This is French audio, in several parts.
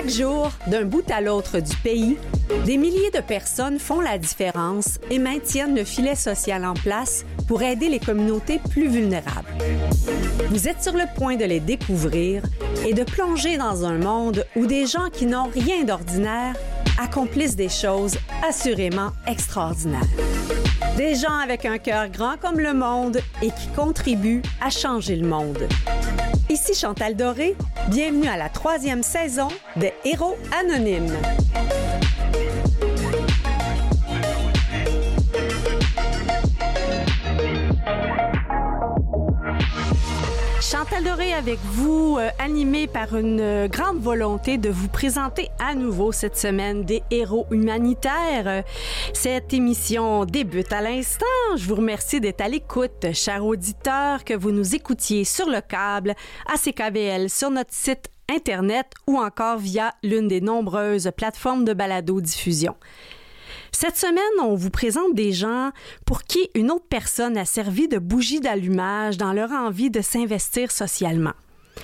Chaque jour, d'un bout à l'autre du pays, des milliers de personnes font la différence et maintiennent le filet social en place pour aider les communautés plus vulnérables. Vous êtes sur le point de les découvrir et de plonger dans un monde où des gens qui n'ont rien d'ordinaire accomplissent des choses assurément extraordinaires. Des gens avec un cœur grand comme le monde et qui contribuent à changer le monde. Ici Chantal Doré, bienvenue à la 3e saison de Héros Anonymes. Chantal Doré avec vous, animée par une grande volonté de vous présenter à nouveau cette semaine des héros humanitaires. Cette émission débute à l'instant. Je vous remercie d'être à l'écoute, chers auditeurs, que vous nous écoutiez sur le câble, à CKVL, sur notre site Internet ou encore via l'une des nombreuses plateformes de balado-diffusion. Cette semaine, on vous présente des gens pour qui une autre personne a servi de bougie d'allumage dans leur envie de s'investir socialement.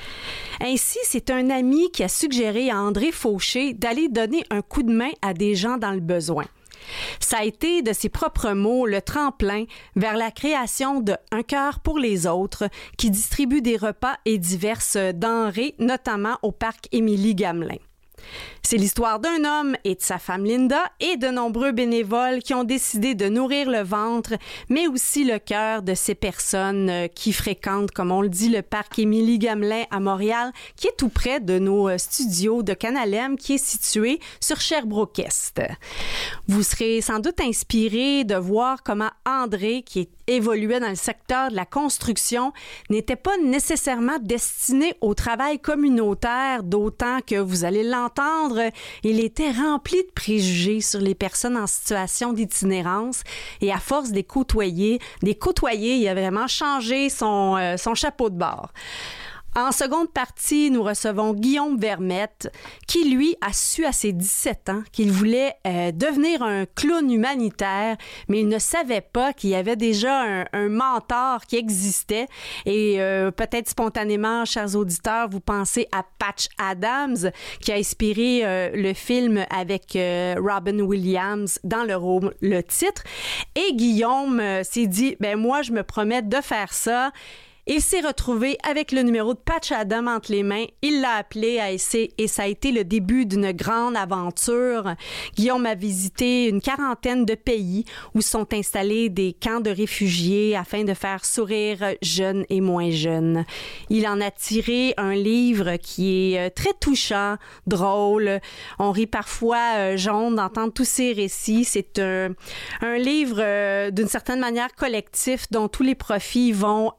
Ainsi, c'est un ami qui a suggéré à André Fauché d'aller donner un coup de main à des gens dans le besoin. Ça a été, de ses propres mots, le tremplin vers la création de Un cœur pour les autres, qui distribue des repas et diverses denrées, notamment au parc Émilie-Gamelin. C'est l'histoire d'un homme et de sa femme Linda et de nombreux bénévoles qui ont décidé de nourrir le ventre, mais aussi le cœur de ces personnes qui fréquentent, comme on le dit, le parc Émilie-Gamelin à Montréal, qui est tout près de nos studios de Canal M, qui est situé sur Sherbrooke-Est. Vous serez sans doute inspiré de voir comment André, qui évoluait dans le secteur de la construction, n'était pas nécessairement destiné au travail communautaire, d'autant que vous allez l'entendre, il était rempli de préjugés sur les personnes en situation d'itinérance et à force de les côtoyer, il a vraiment changé son chapeau de bord. En seconde partie, nous recevons Guillaume Vermette, qui, lui, a su à ses 17 ans qu'il voulait devenir un clown humanitaire, mais il ne savait pas qu'il y avait déjà un mentor qui existait. Et peut-être spontanément, chers auditeurs, vous pensez à Patch Adams, qui a inspiré le film avec Robin Williams dans le titre. Et Guillaume s'est dit, moi, je me promets de faire ça. Il s'est retrouvé avec le numéro de Patch Adam entre les mains. Il l'a appelé à essayer et ça a été le début d'une grande aventure. Guillaume a visité une 40aine de pays où sont installés des camps de réfugiés afin de faire sourire jeunes et moins jeunes. Il en a tiré un livre qui est très touchant, drôle. On rit parfois jaune d'entendre tous ces récits. C'est un livre d'une certaine manière collectif dont tous les profits vont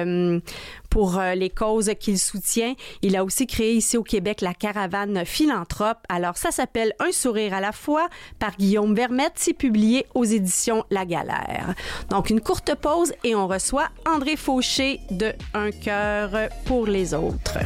pour les causes qu'il soutient. Il a aussi créé ici au Québec la caravane Philanthrope. Alors, ça s'appelle Un sourire à la fois par Guillaume Vermette. C'est publié aux éditions La Galère. Donc, une courte pause et on reçoit André Fauché de Un cœur pour les autres.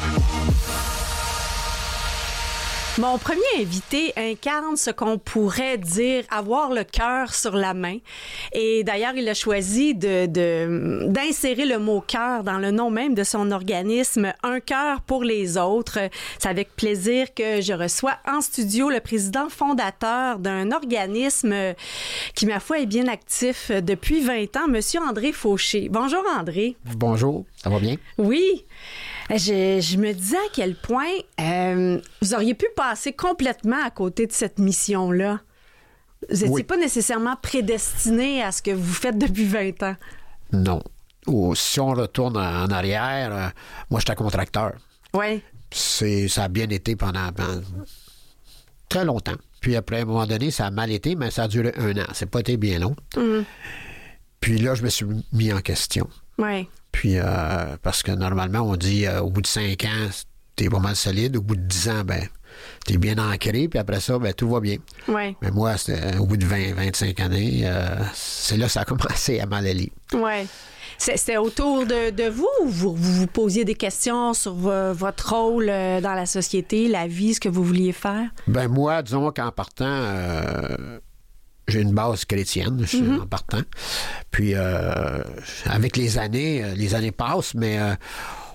Mon premier invité incarne ce qu'on pourrait dire avoir le cœur sur la main. Et d'ailleurs, il a choisi d'insérer le mot cœur dans le nom même de son organisme, Un cœur pour les autres. C'est avec plaisir que je reçois en studio le président fondateur d'un organisme qui, ma foi, est bien actif depuis 20 ans, Monsieur André Fauché. Bonjour André. Bonjour, ça va bien? Oui. Je me disais à quel point vous auriez pu passer complètement à côté de cette mission-là. Vous n'étiez pas nécessairement prédestiné à ce que vous faites depuis 20 ans. Non. Si on retourne en arrière, moi, j'étais contracteur. Oui. Ça a bien été pendant très longtemps. Puis après, à un moment donné, ça a mal été, mais ça a duré 1 an. Ça n'a pas été bien long. Mm. Puis là, je me suis mis en question. Oui. Puis, parce que normalement, on dit au bout de 5 ans, t'es pas mal solide. Au bout de 10 ans, t'es bien ancré. Puis après ça, tout va bien. Ouais. Mais moi, au bout de 20-25 années, c'est là que ça a commencé à mal aller. Oui. C'était autour de vous ou vous posiez des questions sur votre rôle dans la société, la vie, ce que vous vouliez faire? Moi, disons qu'en partant... j'ai une base chrétienne, en partant. Puis, avec les années passent, mais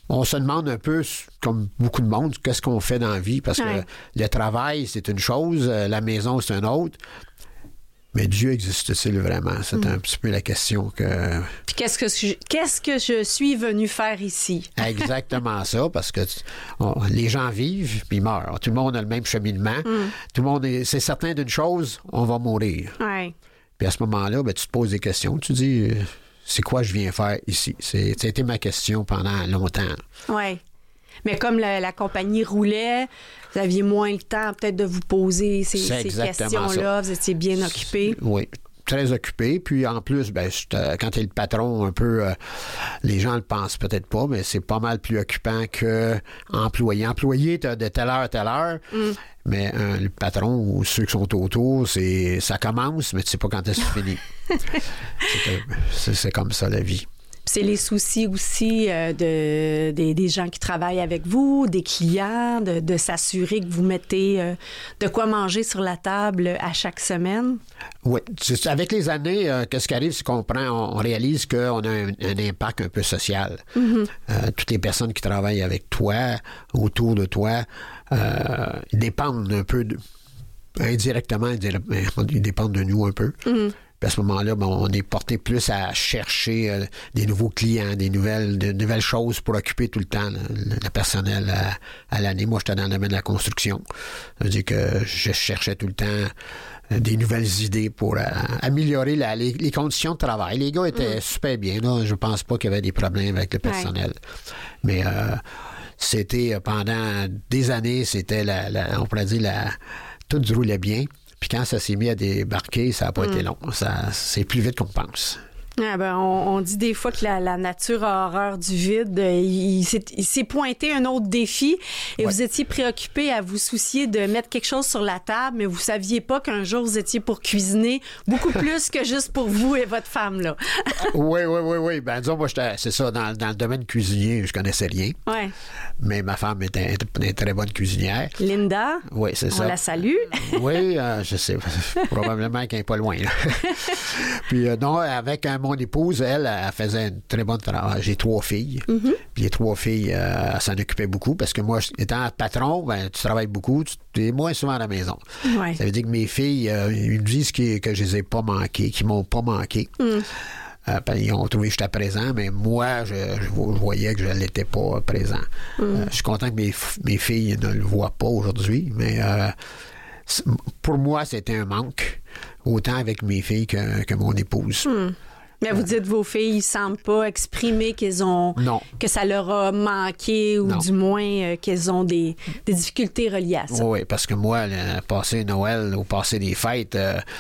on se demande un peu, comme beaucoup de monde, qu'est-ce qu'on fait dans la vie, parce que le travail, c'est une chose, la maison, c'est une autre. Mais Dieu existe-t-il vraiment? C'est un petit peu la question que... Puis qu'est-ce que je suis venu faire ici? Exactement ça, parce que les gens vivent puis meurent. Tout le monde a le même cheminement. Tout le monde c'est certain d'une chose, on va mourir. Ouais. Puis à ce moment-là, ben, tu te poses des questions. Tu dis, c'est quoi je viens faire ici? C'était ma question pendant longtemps. Oui. Mais comme la compagnie roulait, vous aviez moins le temps peut-être de vous poser ces questions-là. Ça. Vous étiez bien occupé. Oui, très occupé. Puis en plus, ben, quand tu es le patron, un peu, les gens le pensent peut-être pas, mais c'est pas mal plus occupant que employé. Employé, tu as de telle heure à telle heure. Mais le patron ou ceux qui sont autour, ça commence, mais tu sais pas quand est-ce que c'est fini. C'est comme ça la vie. C'est les soucis aussi des gens qui travaillent avec vous, des clients, de s'assurer que vous mettez de quoi manger sur la table à chaque semaine. Oui. Avec les années, qu'est-ce qui arrive, c'est qu'on réalise qu'on a un impact un peu social. Toutes les personnes qui travaillent avec toi, autour de toi, ils dépendent un peu, indirectement, ils dépendent de nous un peu. Puis à ce moment-là, ben, on est porté plus à chercher des nouveaux clients, de nouvelles choses pour occuper tout le temps le personnel à l'année. Moi, j'étais dans le domaine de la construction. Ça veut dire que je cherchais tout le temps des nouvelles idées pour améliorer les conditions de travail. Les gars étaient super bien. Là. Je pense pas qu'il y avait des problèmes avec le personnel. Mais c'était pendant des années, c'était on pourrait dire tout roulait bien. Puis quand ça s'est mis à débarquer, ça n'a pas été long. C'est plus vite qu'on pense. Ah ben, on dit des fois que la nature a horreur du vide. Il s'est pointé un autre défi et vous étiez préoccupé à vous soucier de mettre quelque chose sur la table, mais vous saviez pas qu'un jour vous étiez pour cuisiner beaucoup plus que juste pour vous et votre femme, là. Oui. Ben, disons, moi, c'est ça, dans le domaine cuisinier, je connaissais rien. Ouais. Mais ma femme était une très bonne cuisinière. Linda? Oui, c'est ça. On la salue. Oui, je sais. Probablement qu'elle n'est pas loin, là. Puis, non, avec mon épouse, elle faisait un très bon travail. J'ai 3 filles. Puis les 3 filles, elle s'en occupait beaucoup parce que moi, étant patron, ben, tu travailles beaucoup, tu es moins souvent à la maison. Ouais. Ça veut dire que mes filles, ils me disent que je les ai pas manquées, qu'ils m'ont pas manqué. Ils ont trouvé que j'étais présent, mais moi, je voyais que je ne l'étais pas présent. Je suis content que mes filles ne le voient pas aujourd'hui, mais pour moi, c'était un manque, autant avec mes filles que mon épouse. Mais vous dites vos filles ne semblent pas exprimer que ça leur a manqué ou du moins qu'elles ont des difficultés reliées à ça. Oui, parce que moi, passer Noël ou passer des fêtes,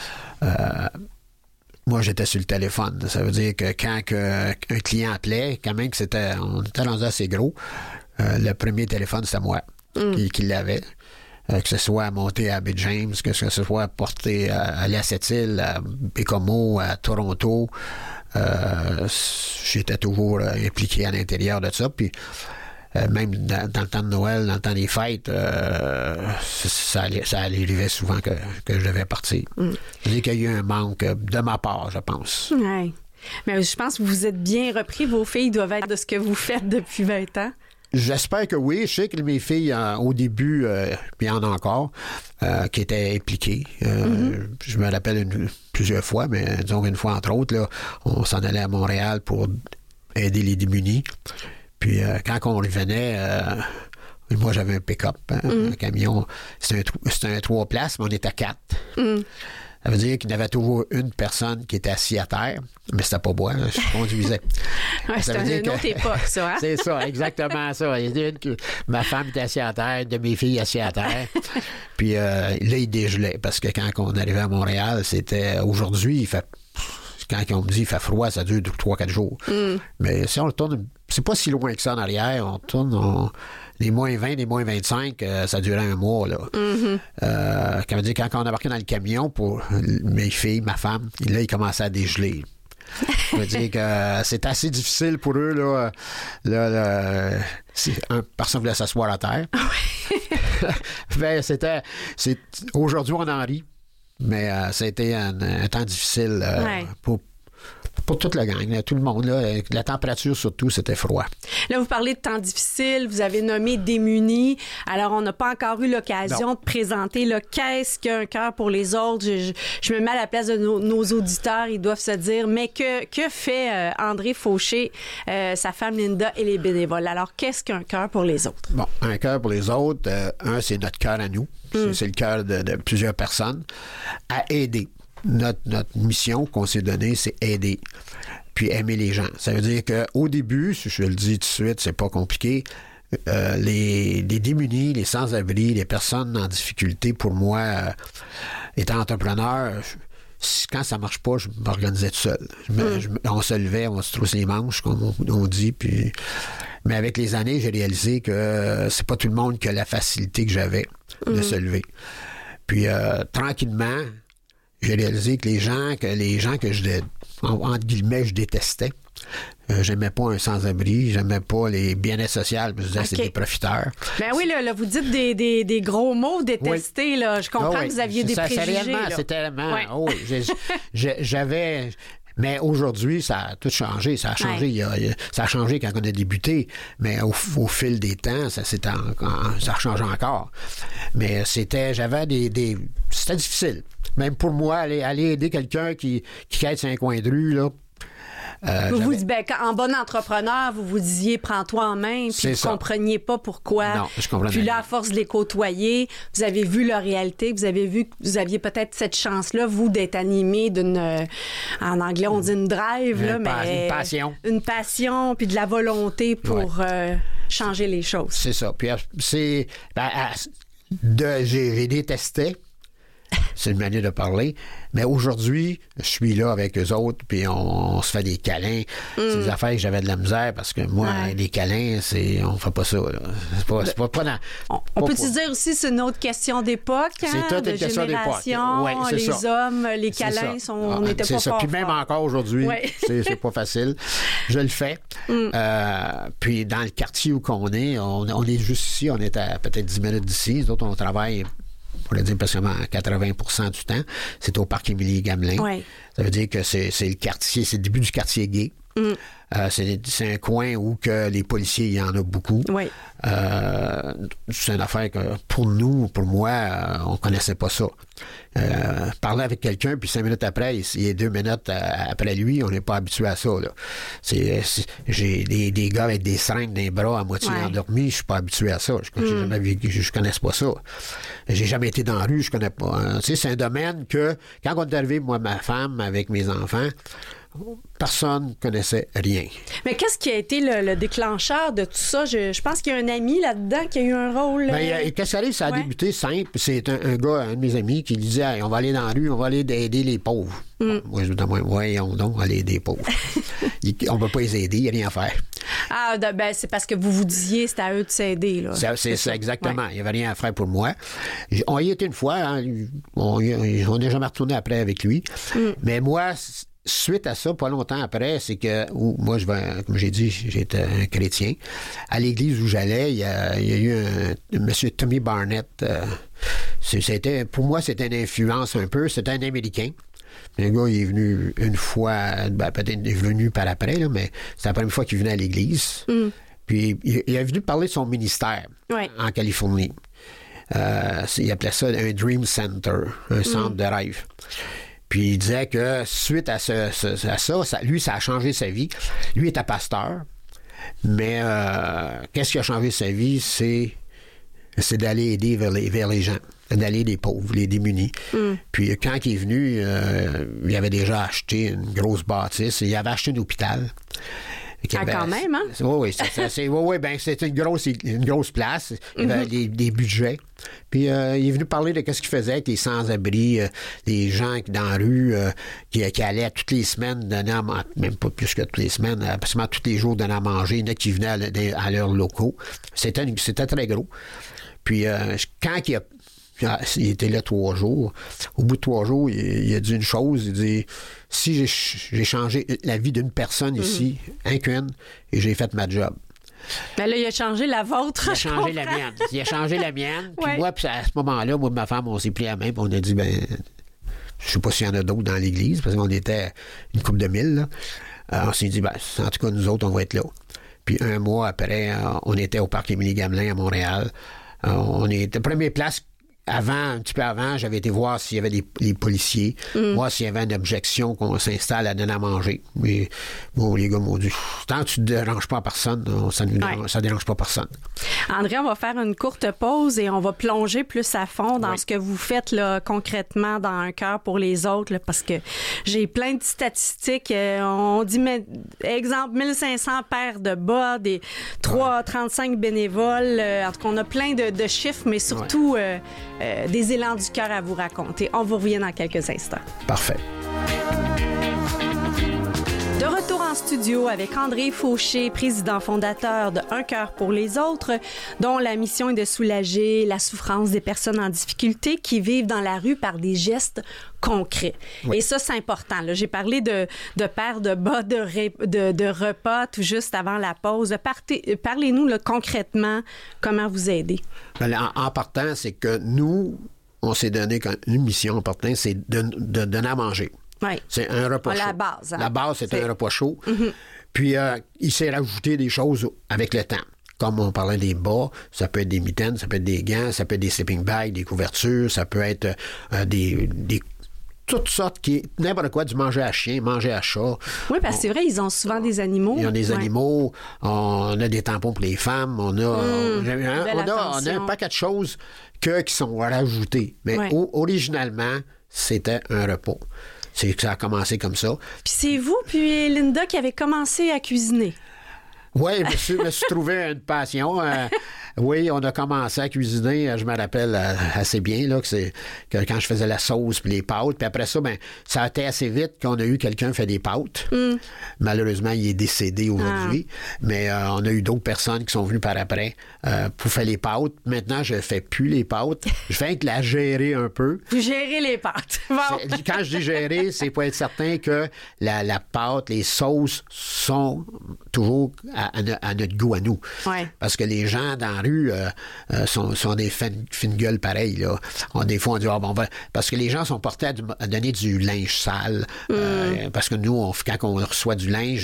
moi, j'étais sur le téléphone. Ça veut dire que quand un client appelait, quand même on était rendu assez gros, le premier téléphone, c'était moi qui l'avait. Que ce soit monté à Baie James, que ce soit porté à la Sept-Îles, à Bécomo, à Toronto. J'étais toujours impliqué à l'intérieur de ça. Puis même dans le temps de Noël, dans le temps des fêtes, ça arrivait souvent que je devais partir. C'est-à-dire qu'il y a eu un manque de ma part, je pense. Oui. Mais je pense que vous êtes bien repris. Vos filles doivent être de ce que vous faites depuis 20 ans. J'espère que oui. Je sais que mes filles, au début, puis il y en a encore, qui étaient impliquées. Je me rappelle plusieurs fois, mais disons qu'une fois, entre autres, là, on s'en allait à Montréal pour aider les démunis. Puis quand on revenait, moi, j'avais un pick-up, un camion. C'était un 3 places, mais on était 4. Ça veut dire qu'il y avait toujours une personne qui était assise à terre, mais c'était pas moi, je conduisais. C'était une autre époque, ça. Hein? C'est ça, exactement ça. Ma femme était assise à terre, une de mes filles assise à terre. Puis là, il dégelait, parce que quand on arrivait à Montréal, c'était aujourd'hui, quand on me dit il fait froid, ça dure 3-4 jours. Mais si on retourne, c'est pas si loin que ça en arrière, on tourne, les moins 20, les moins 25, ça durait un mois, là. Ça veut dire, quand on embarquait dans le camion pour mes filles, ma femme, là, ils commençaient à dégeler. Ça veut dire que c'est assez difficile pour eux, là. Personne voulait s'asseoir à terre. Ben, aujourd'hui, on en rit. Mais ça a été un temps difficile Pour toute la gang, là, tout le monde. Là, la température, surtout, c'était froid. Là, vous parlez de temps difficile, vous avez nommé démunis. Alors, on n'a pas encore eu l'occasion de présenter là, qu'est-ce qu'un cœur pour les autres. Je me mets à la place de nos auditeurs. Ils doivent se dire, mais que fait André Fauché, sa femme Linda et les bénévoles? Alors, qu'est-ce qu'un cœur pour les autres? Bon, un cœur pour les autres, c'est notre cœur à nous. C'est le cœur de plusieurs personnes à aider. Notre mission qu'on s'est donnée, c'est aider, puis aimer les gens. Ça veut dire qu'au début, si je le dis tout de suite, c'est pas compliqué, les démunis, les sans-abri, les personnes en difficulté, pour moi, étant entrepreneur, quand ça marche pas, je m'organisais tout seul. On se levait, on se trousse les manches, comme on dit, puis... Mais avec les années, j'ai réalisé que c'est pas tout le monde qui a la facilité que j'avais de se lever. Puis, tranquillement... J'ai réalisé que les gens que entre guillemets, je détestais, j'aimais pas un sans-abri, j'aimais pas les bien-être sociaux, je me disais c'est des profiteurs. Ben oui, là vous dites des gros mots détestés, là. Je comprends que vous aviez des préjugés. C'était réellement, j'avais... Mais aujourd'hui, ça a tout changé. Ça a changé. Ça a changé quand on a débuté. Mais au fil des temps, ça a changé encore. Mais c'était difficile. Même pour moi, aller aider quelqu'un qui quête sur un coin de rue, là. Vous dites, en bon entrepreneur, vous vous disiez prends-toi en main, puis vous ne compreniez pas pourquoi. Non, je comprenais. Puis là, à force de les côtoyer, vous avez vu leur réalité, vous avez vu que vous aviez peut-être cette chance-là, vous, d'être animé d'une, en anglais, on dit une drive, là, mais. Une passion. Une passion, puis de la volonté pour changer les choses. C'est ça. Puis j'ai détesté. C'est une manière de parler. Mais aujourd'hui, je suis là avec eux autres, puis on se fait des câlins. C'est des affaires que j'avais de la misère, parce que moi, les câlins, on fait pas ça. Là. C'est pas dans... On peut-tu dire aussi, c'est une autre question d'époque, hein? C'est toute une question d'époque. Ouais, les hommes, les câlins, on n'était pas fort. Puis même encore aujourd'hui, c'est pas facile. Je le fais. Puis dans le quartier où on est juste ici, on est à peut-être 10 minutes d'ici. Les autres, on travaille... On pourrait dire pratiquement 80% du temps, c'est au parc Émilie-Gamelin. Oui. Ça veut dire que c'est le quartier, c'est le début du quartier gay. C'est un coin où que les policiers, il y en a beaucoup. Oui. C'est une affaire que pour moi, on connaissait pas ça. Parler avec quelqu'un, puis 5 minutes après, il est 2 minutes après lui, on n'est pas habitué à ça. Là. J'ai des gars avec des seringues dans les bras à moitié endormis, je suis pas habitué à ça. Je connais pas ça. J'ai jamais été dans la rue, je connais pas. C'est un domaine que, quand on est arrivé, moi, ma femme, avec mes enfants, personne ne connaissait rien. Mais qu'est-ce qui a été le déclencheur de tout ça? Je pense qu'il y a un ami là-dedans qui a eu un rôle... Qu'est-ce qui arrive? Ça a débuté simple. C'est un gars, un de mes amis, qui disait hey, on va aller dans la rue, on va aller aider les pauvres. Moi, je me disais, voyons donc, aller aider les pauvres. On ne peut pas les aider, il n'y a rien à faire. Ah, c'est parce que vous disiez c'était à eux de s'aider. Là. C'est ça, exactement. Il n'y avait rien à faire pour moi. On y était une fois, hein, on n'est jamais retourné après avec lui. Mais moi... Suite à ça, pas longtemps après, c'est que moi, comme j'ai dit, j'étais un chrétien. À l'église où j'allais, il y a eu un monsieur Tommy Barnett. Pour moi, c'était une influence un peu. C'était un Américain. Le gars, il est venu une fois, peut-être il est venu par après, là, mais c'est la première fois qu'il venait à l'église. Puis il est venu parler de son ministère en Californie. Il appelait ça un Dream Center, un centre de rêve. Puis il disait que suite à ça, lui, ça a changé sa vie. Lui était pasteur, mais qu'est-ce qui a changé sa vie? C'est d'aller aider vers les gens, d'aller les pauvres, les démunis. Puis quand il est venu, il avait déjà acheté une grosse bâtisse. Il avait acheté un hôpital. Quand même, hein? Oui, c'était une grosse place. Il y avait des budgets. Puis il est venu parler de ce qu'il faisait avec les sans-abri, les gens dans la rue qui allaient toutes les semaines donner à manger, même pas plus que toutes les semaines, absolument tous les jours donner à manger. Il y en a qui venaient à leurs locaux. C'était très gros. Puis quand il était là 3 jours. Au bout de 3 jours, il a dit une chose. Il dit, si j'ai changé la vie d'une personne ici, qu'une, et j'ai fait ma job. Mais là, il a changé la vôtre. Il a changé la mienne. Il a changé la mienne. Puis moi, puis à ce moment-là, moi et ma femme, on s'est pris à la main, puis on a dit, je sais pas s'il y en a d'autres dans l'église, parce qu'on était une couple de mille, là. On s'est dit, en tout cas, nous autres, on va être là. Puis un mois après, on était au parc Émilie-Gamelin à Montréal. On était première place. Un petit peu avant, j'avais été voir s'il y avait les policiers, voir s'il y avait une objection qu'on s'installe à donner à manger. Mais bon, les gars m'ont dit, tant que tu ne déranges pas personne, ça dérange pas personne. André, on va faire une courte pause et on va plonger plus à fond dans ce que vous faites là, concrètement dans Un cœur pour les autres, là, parce que j'ai plein de statistiques. On dit, exemple, 1500 paires de bas, des 35 bénévoles. En tout cas, on a plein de chiffres, mais surtout... des élans du cœur à vous raconter. On vous revient dans quelques instants. Parfait. De retour en studio avec André Fauché, président fondateur de Un cœur pour les autres, dont la mission est de soulager la souffrance des personnes en difficulté qui vivent dans la rue par des gestes concrets. Oui. Et ça, c'est important. Là. J'ai parlé de paires de bas, de repas tout juste avant la pause. Parlez-nous là, concrètement comment vous aider. En partant, c'est que nous, on s'est donné une mission en partant, c'est de donner à manger. Oui. C'est un repas chaud. La base. Hein? La base, c'est un repas chaud. Mm-hmm. Puis, il s'est rajouté des choses avec le temps. Comme on parlait des bas, ça peut être des mitaines, ça peut être des gants, ça peut être des sleeping bags, des couvertures, ça peut être des toutes sortes n'importe quoi, du manger à chien, manger à chat. Oui, parce que c'est vrai, ils ont souvent des animaux. Ils ont des animaux, on a des tampons pour les femmes, on a un paquet de choses qui sont rajoutées. Mais originalement, c'était un repas. C'est que ça a commencé comme ça. Puis c'est vous, puis Linda, qui avez commencé à cuisiner. Oui, je me suis trouvé une passion. Oui, on a commencé à cuisiner, je me rappelle assez bien là, que quand je faisais la sauce puis les pâtes. Puis après ça, ça a été assez vite qu'on a eu quelqu'un qui fait des pâtes. Malheureusement, il est décédé aujourd'hui. Mais on a eu d'autres personnes qui sont venues par après pour faire les pâtes. Maintenant, je ne fais plus les pâtes. Je fais que la gérer un peu. Vous gérez les pâtes. Bon. Quand je dis gérer, c'est pour être certain que la pâte, les sauces sont toujours à notre goût à nous. Ouais. Parce que les gens dans la rue sont des fines gueules pareilles. Là. Des fois, on dit, parce que les gens sont portés à donner du linge sale. Parce que nous, quand on reçoit du linge,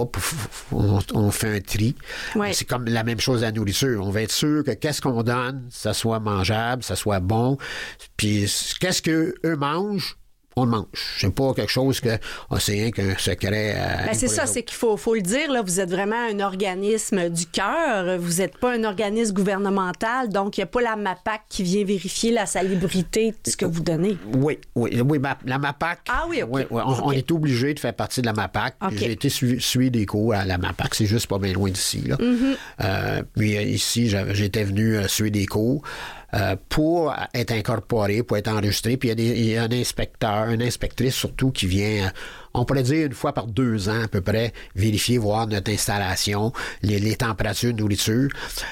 on fait un tri. Ouais. C'est comme la même chose à la nourriture. On va être sûr que qu'est-ce qu'on donne, ça soit mangeable, ça soit bon. Puis qu'est-ce qu'eux mangent, on le mange. C'est pas quelque chose que c'est rien qu'un secret. C'est ça, c'est qu'il faut le dire. Là, vous êtes vraiment un organisme du cœur. Vous n'êtes pas un organisme gouvernemental, donc il n'y a pas la MAPAC qui vient vérifier la salubrité de ce que vous donnez. Oui, la MAPAC. Ah oui, OK. On est obligé de faire partie de la MAPAC. Okay. J'ai été suivre des cours à la MAPAC. C'est juste pas bien loin d'ici. Là. Mm-hmm. Puis ici, j'étais venu suivre des cours. Pour être incorporé, pour être enregistré. Puis il y a un inspecteur, une inspectrice surtout qui vient, on pourrait dire une fois par 2 ans à peu près, vérifier, voir notre installation, les températures de nourriture.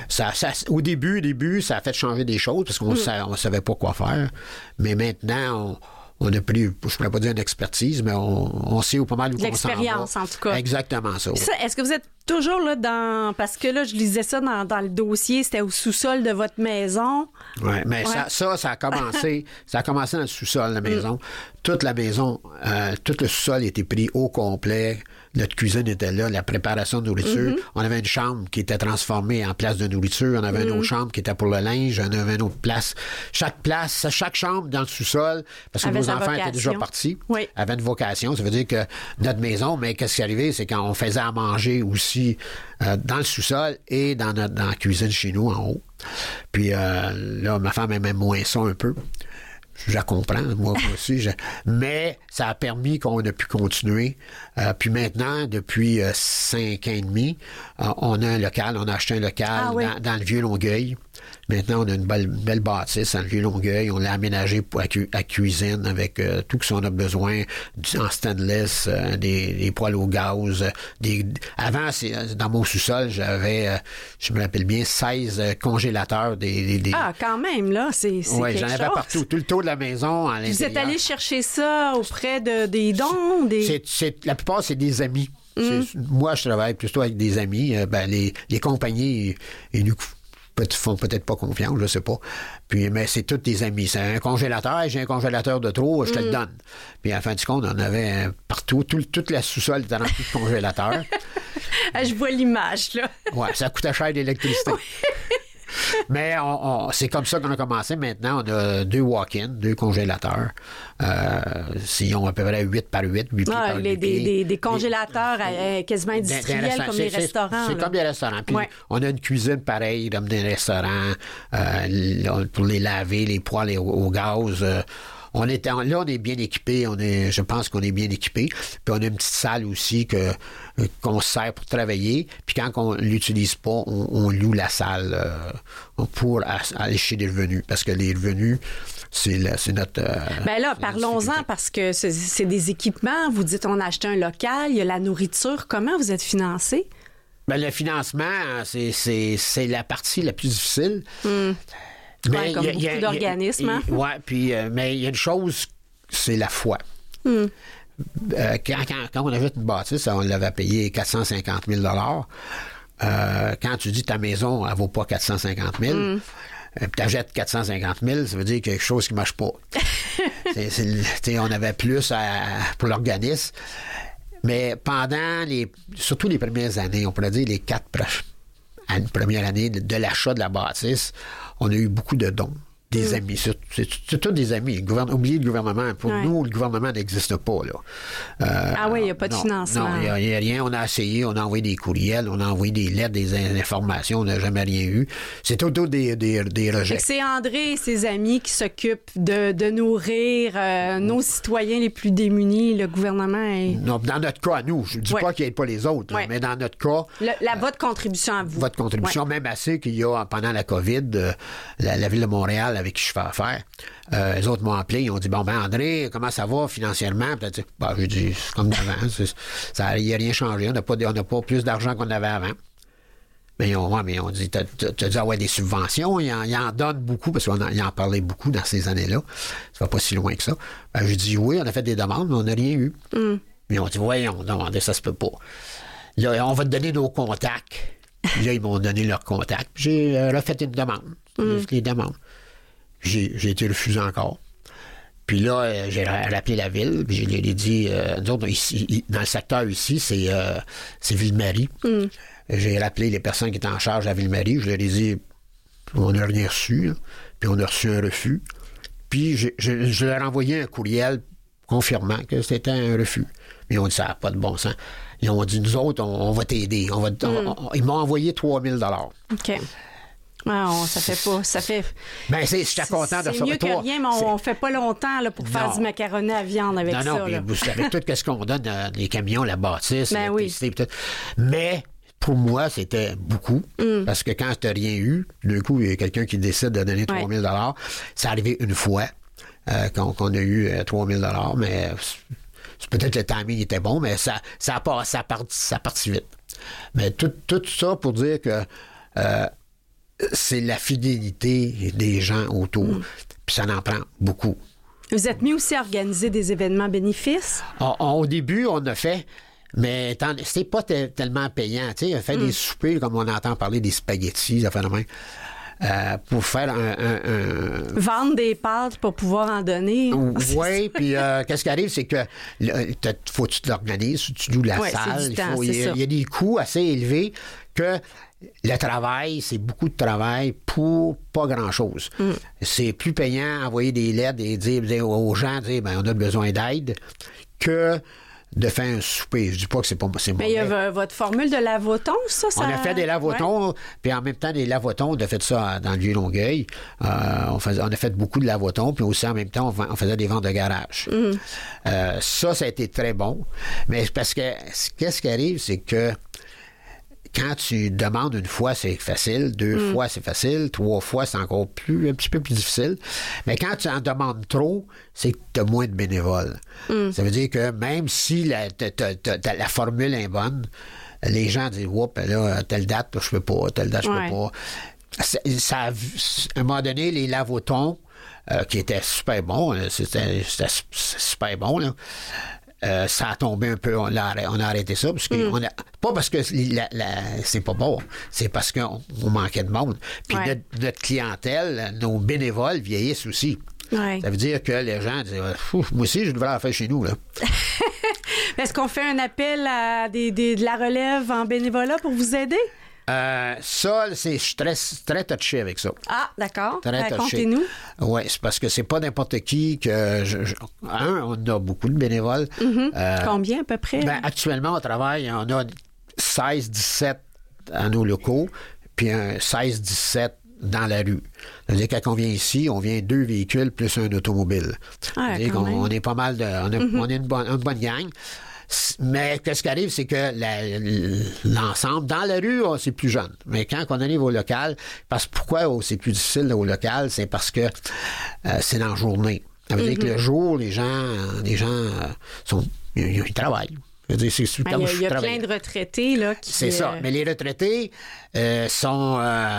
Au début, ça a fait changer des choses parce qu'on ne savait pas quoi faire. Mais maintenant, on a plus, je ne pourrais pas dire une expertise, mais on sait pas mal où on s'en va. L'expérience, en tout cas. Exactement ça. Est-ce que vous êtes toujours là parce que là, je lisais ça dans le dossier, c'était au sous-sol de votre maison. Oui, mais ça a commencé. Ça a commencé dans le sous-sol de la maison. Toute la maison, tout le sous-sol était pris au complet. Notre cuisine était là, la préparation de nourriture. On avait une chambre qui était transformée en place de nourriture. On avait une autre chambre qui était pour le linge. On avait une autre place. Chaque chambre dans le sous-sol, parce que nos enfants étaient déjà partis, avait une vocation. Ça veut dire que notre maison, mais qu'est-ce qui est arrivé, c'est quand on faisait à manger aussi dans le sous-sol et dans la cuisine chez nous en haut. Puis là, ma femme aimait moins ça un peu. Je la comprends, moi aussi. Mais ça a permis qu'on a pu continuer. Puis maintenant, depuis 5 ans et demi, on a un local. On a acheté un local dans le Vieux-Longueuil. Maintenant, on a une belle bâtisse dans le Vieux-Longueuil. On l'a aménagé à cuisine avec tout ce qu'on a besoin, en stainless, des poêles au gaz. Avant, dans mon sous-sol, j'avais, je me rappelle bien, 16 congélateurs. Ah, quand même, là, c'est oui, j'en avais partout, tout le tour de la maison. À l'intérieur. Vous êtes allé chercher ça auprès des dons? La plupart, c'est des amis. Moi, je travaille plutôt avec des amis. Les compagnies, ils nous font peut-être pas confiance, je sais pas. Puis, mais c'est tous des amis. C'est un congélateur, j'ai un congélateur de trop, je te le donne. Puis, à la fin du compte, on avait partout, toute la sous-sol était remplie de congélateurs. Je vois l'image, là. Ouais, ça coûtait cher d'électricité. Mais c'est comme ça qu'on a commencé. Maintenant, on a 2 walk-in, 2 congélateurs. Ils ont à peu près 8 par 8 pieds par 8 pieds. Des congélateurs quasiment industriels comme les restaurants. C'est comme des restaurants. Puis on a une cuisine pareille comme des restaurants pour les laver, les poêles au gaz. On est bien équipé. Je pense qu'on est bien équipé. Puis on a une petite salle aussi qu'on se sert pour travailler. Puis quand on l'utilise pas, on loue la salle pour allécher des revenus. Parce que les revenus, c'est notre... Ben là, parlons-en parce que c'est des équipements. Vous dites on a acheté un local, il y a la nourriture. Comment vous êtes financé? Ben, le financement, c'est la partie la plus difficile. Mais comme beaucoup d'organismes. Oui, puis mais il y a une chose, c'est la foi. Quand on avait une bâtisse, on l'avait payé 450 000 quand tu dis ta maison, elle ne vaut pas 450 000 puis tu achètes 450 000 ça veut dire quelque chose qui ne marche pas. On avait plus pour l'organisme. Mais surtout les premières années, on pourrait dire les 4 premières années de l'achat de la bâtisse, on a eu beaucoup de dons. Des amis. C'est tous des amis. Oubliez le gouvernement. Pour nous, le gouvernement n'existe pas. Là. Oui, il n'y a pas de financement. Non, il n'y a rien. On a essayé, on a envoyé des courriels, on a envoyé des lettres, des informations, on n'a jamais rien eu. C'est autour des rejets. C'est André et ses amis qui s'occupent de nourrir nos citoyens les plus démunis. Le gouvernement est... Non, dans notre cas, à nous. Je ne dis pas qu'il n'y ait pas les autres, mais dans notre cas... votre contribution à vous. Votre contribution, même assez qu'il y a, pendant la COVID, la Ville de Montréal avec qui je fais affaire. Les autres m'ont appelé, ils ont dit André, comment ça va financièrement? Puis j'ai dit, c'est comme d'avant. Il n'y a rien changé. On n'a pas plus d'argent qu'on avait avant. Mais on dit, t'as dit, des subventions, ils en donnent beaucoup, parce qu'ils en parlaient beaucoup dans ces années-là. Ça va pas si loin que ça. J'ai dit, oui, on a fait des demandes, mais on n'a rien eu. Mais on dit, voyons, ça se peut pas. Là, on va te donner nos contacts. Puis là, ils m'ont donné leurs contacts. J'ai refait une demande. Les demandes. J'ai été refusé encore. Puis là, j'ai rappelé la ville, puis je lui ai dit, nous autres, ici, dans le secteur ici, c'est Ville-Marie. J'ai rappelé les personnes qui étaient en charge à Ville-Marie, je leur ai dit, on n'a rien reçu, là, puis on a reçu un refus. Puis je leur ai envoyé un courriel confirmant que c'était un refus. Mais ils ont dit, ça n'a pas de bon sens. Ils ont dit, nous autres, on va t'aider. Ils m'ont envoyé 3 000 OK. Ça fait pas. Ça fait. Ben, j'étais content de ça. C'est mieux que rien, mais on fait pas longtemps là, pour faire du macaroni à viande avec ça. Non, puis vous savez tout ce qu'on donne, les camions, la bâtisse, l'électricité, tout. Mais pour moi, c'était beaucoup. Parce que quand tu n'as rien eu, d'un coup, il y a quelqu'un qui décide de donner 3 000 C'est arrivé une fois qu'on a eu 3 000 mais peut-être le timing était bon, mais ça partit vite. Mais tout ça pour dire que c'est la fidélité des gens autour. Puis ça en prend beaucoup. Vous êtes mis aussi à organiser des événements bénéfices? Au début, on a fait, mais c'était pas tellement payant. Tu sais, on fait des soupers, comme on entend parler des spaghettis, ça fait de même. Pour faire Vendre des pâtes pour pouvoir en donner. Oui, puis qu'est-ce qui arrive, c'est que faut que tu te l'organises, tu loues la salle. Il y a des coûts assez élevés que le travail, c'est beaucoup de travail pour pas grand-chose. C'est plus payant envoyer des lettres et dire aux gens, on a besoin d'aide, que de faire un souper. Je dis pas que c'est mauvais. Mais il y a votre formule de lavotons, ça? On a fait des lavotons, puis en même temps des lavotons, on a fait ça dans le Vieux-Longueuil. On a fait beaucoup de lavotons, puis aussi en même temps, on faisait des ventes de garage. Ça a été très bon. Mais parce que, qu'est-ce qui arrive, c'est que quand tu demandes une fois, c'est facile. 2 fois, c'est facile. 3 fois, c'est encore un petit peu plus difficile. Mais quand tu en demandes trop, c'est que tu as moins de bénévoles. Ça veut dire que même si la formule est bonne, les gens disent, oups, là, telle date, je peux pas, telle date, je peux pas. À un moment donné, les lavotons, qui étaient super bons, c'était super bon, là. ça a tombé un peu, on a arrêté ça, parce que pas parce que c'est pas bon, c'est parce qu'on manquait de monde. Puis notre clientèle, nos bénévoles vieillissent aussi. Ouais. Ça veut dire que les gens disent moi aussi, je devrais la faire chez nous. Là. Est-ce qu'on fait un appel à de la relève en bénévolat pour vous aider? Ça, je suis très, très touché avec ça. Ah, d'accord. Très Racontez-nous. Oui, c'est parce que c'est pas n'importe qui que... on a beaucoup de bénévoles. Combien à peu près? Actuellement, au travail, on a 16-17 à nos locaux, puis 16-17 dans la rue. C'est-à-dire, quand on vient ici, on vient 2 véhicules plus un automobile. C'est-à-dire qu'on est pas mal de... On est une bonne gang. Mais qu'est-ce qui arrive, c'est que l'ensemble, dans la rue, c'est plus jeune. Mais quand on arrive au local, parce que pourquoi c'est plus difficile au local, c'est parce que c'est dans la journée. Ça veut dire que le jour, les gens ils travaillent. Il y a plein de retraités là, qui... C'est ça. Mais les retraités sont...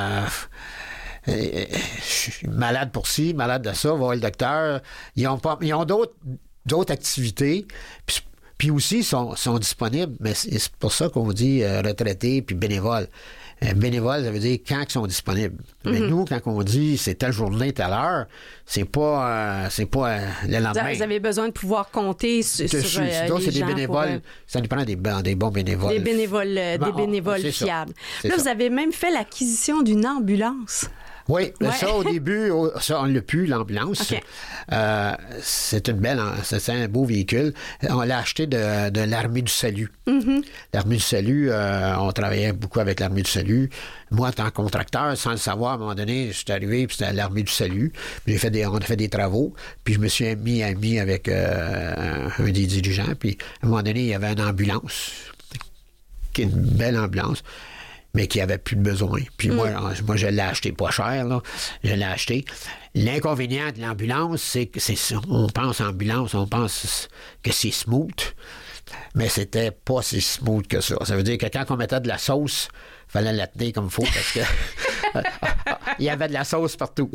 malades pour ci, malades de ça, va voir le docteur. Ils ont d'autres activités. Puis aussi, sont disponibles, mais c'est pour ça qu'on dit retraités puis bénévoles. Bénévoles, ça veut dire quand ils sont disponibles. Mais nous, quand on dit c'est telle journée, telle heure, c'est pas le lendemain. Vous avez besoin de pouvoir compter sur les c'est des bénévoles. Ça nous prend des bons bénévoles. Des bénévoles fiables. Là, vous avez même fait l'acquisition d'une ambulance. Oui, ça, au début, ça, on l'a pu, l'ambulance. Okay. C'est un beau véhicule. On l'a acheté de l'Armée du Salut. L'Armée du Salut, on travaillait beaucoup avec l'Armée du Salut. Moi, en tant que contracteur, sans le savoir, à un moment donné, je suis arrivé, puis c'était l'Armée du Salut. Puis on a fait des travaux, puis je me suis mis ami avec un des dirigeants, puis à un moment donné, il y avait une ambulance, qui est une belle ambulance, mais qui avait plus de besoin. Puis moi, je l'ai acheté pas cher, là. Je l'ai acheté. L'inconvénient de l'ambulance, c'est que on pense ambulance, on pense que c'est smooth, mais c'était pas si smooth que ça. Ça veut dire que quand on mettait de la sauce, il fallait la tenir comme il faut, parce que il y avait de la sauce partout.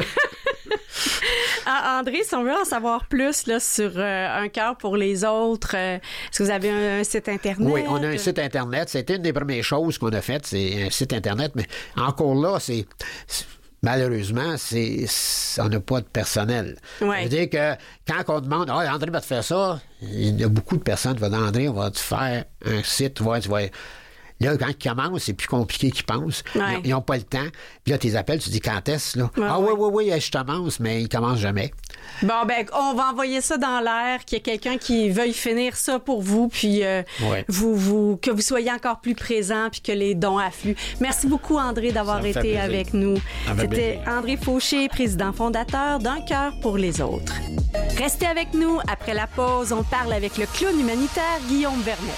André, si on veut en savoir plus là, sur Un cœur pour les autres, est-ce que vous avez un site Internet? Oui, on a un site Internet. C'était une des premières choses qu'on a faites, c'est un site Internet, mais encore là, malheureusement, on n'a pas de personnel. Ouais. Ça veut dire que quand on demande, André va te faire ça, il y a beaucoup de personnes qui vont dire, André, on va te faire un site, tu vois. Là, quand ils commencent, c'est plus compliqué qu'ils pensent. Ouais. Ils n'ont pas le temps. Puis là, tes appels, tu dis quand est-ce, là? Oui, je commence, mais ils commencent jamais. Bon, ben, on va envoyer ça dans l'air, qu'il y ait quelqu'un qui veuille finir ça pour vous, puis que vous soyez encore plus présent, puis que les dons affluent. Merci beaucoup, André, d'avoir été avec nous. C'était André Fauché, président fondateur d'Un cœur pour les autres. Restez avec nous. Après la pause, on parle avec le clown humanitaire Guillaume Vermette.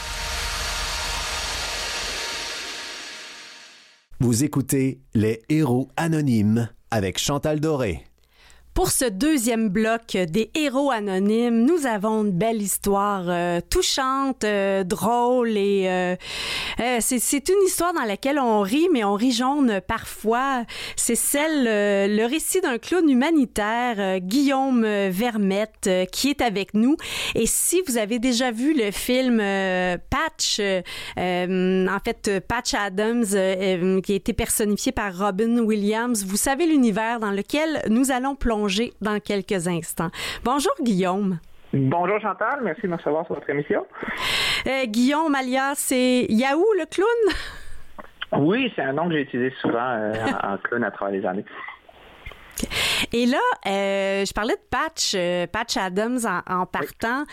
Vous écoutez Les Héros Anonymes avec Chantal Doré. Pour ce deuxième bloc des héros anonymes, nous avons une belle histoire touchante, drôle et c'est une histoire dans laquelle on rit, mais on rit jaune parfois. C'est le récit d'un clown humanitaire, Guillaume Vermette, qui est avec nous. Et si vous avez déjà vu le film Patch, Patch Adams, qui a été personnifié par Robin Williams, vous savez l'univers dans lequel nous allons plonger dans quelques instants. Bonjour Guillaume. Bonjour Chantal, merci de me recevoir sur votre émission. Guillaume alias, c'est Yahoo le clown? Oui, c'est un nom que j'ai utilisé souvent en clown à travers les années. Et là, je parlais de Patch Adams en partant.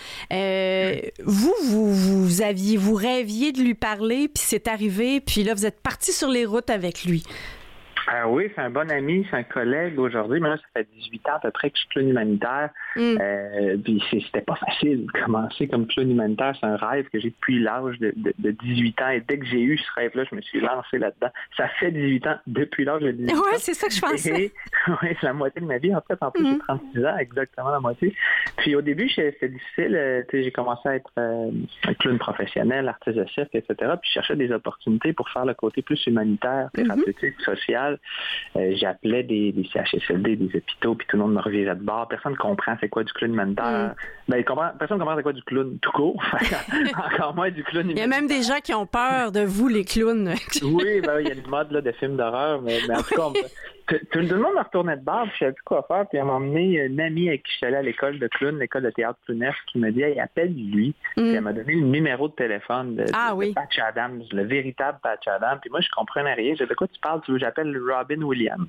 Oui. Vous rêviez de lui parler, puis c'est arrivé, puis là, vous êtes parti sur les routes avec lui. Oui, c'est un bon ami, c'est un collègue aujourd'hui. Mais là, ça fait 18 ans à peu près que je suis clown humanitaire. Puis c'était pas facile de commencer comme clown humanitaire. C'est un rêve que j'ai depuis l'âge de 18 ans. Et dès que j'ai eu ce rêve-là, je me suis lancé là-dedans. Ça fait 18 ans depuis l'âge de 18 ans. Oui, c'est ça que je pensais. Oui, c'est la moitié de ma vie. En fait, en plus, j'ai 36 ans, exactement la moitié. Puis au début, c'était difficile. J'ai commencé à être un clown professionnel, artiste de cirque, etc. Puis je cherchais des opportunités pour faire le côté plus humanitaire, thérapeutique, social. J'appelais des CHSLD, des hôpitaux, puis tout le monde me revirait de bord. Personne ne comprend c'est quoi du clown humanitaire. Personne ne comprend c'est quoi du clown tout court. Encore moins du clown humanitaire. Il y a même des gens qui ont peur de vous, les clowns. Oui, il y a une mode là, de films d'horreur, mais en tout cas, tout le monde me retournait de bord, puis je savais plus quoi faire. Puis elle m'a emmené une amie avec qui je suis allé à l'école de clown, l'école de théâtre clownesque, qui m'a dit hey, appelle-lui. Puis elle m'a donné le numéro de téléphone de Patch Adams, le véritable Patch Adams. Puis moi, je comprenais rien. J'ai dit de quoi tu parles? Tu veux que j'appelle Robin Williams?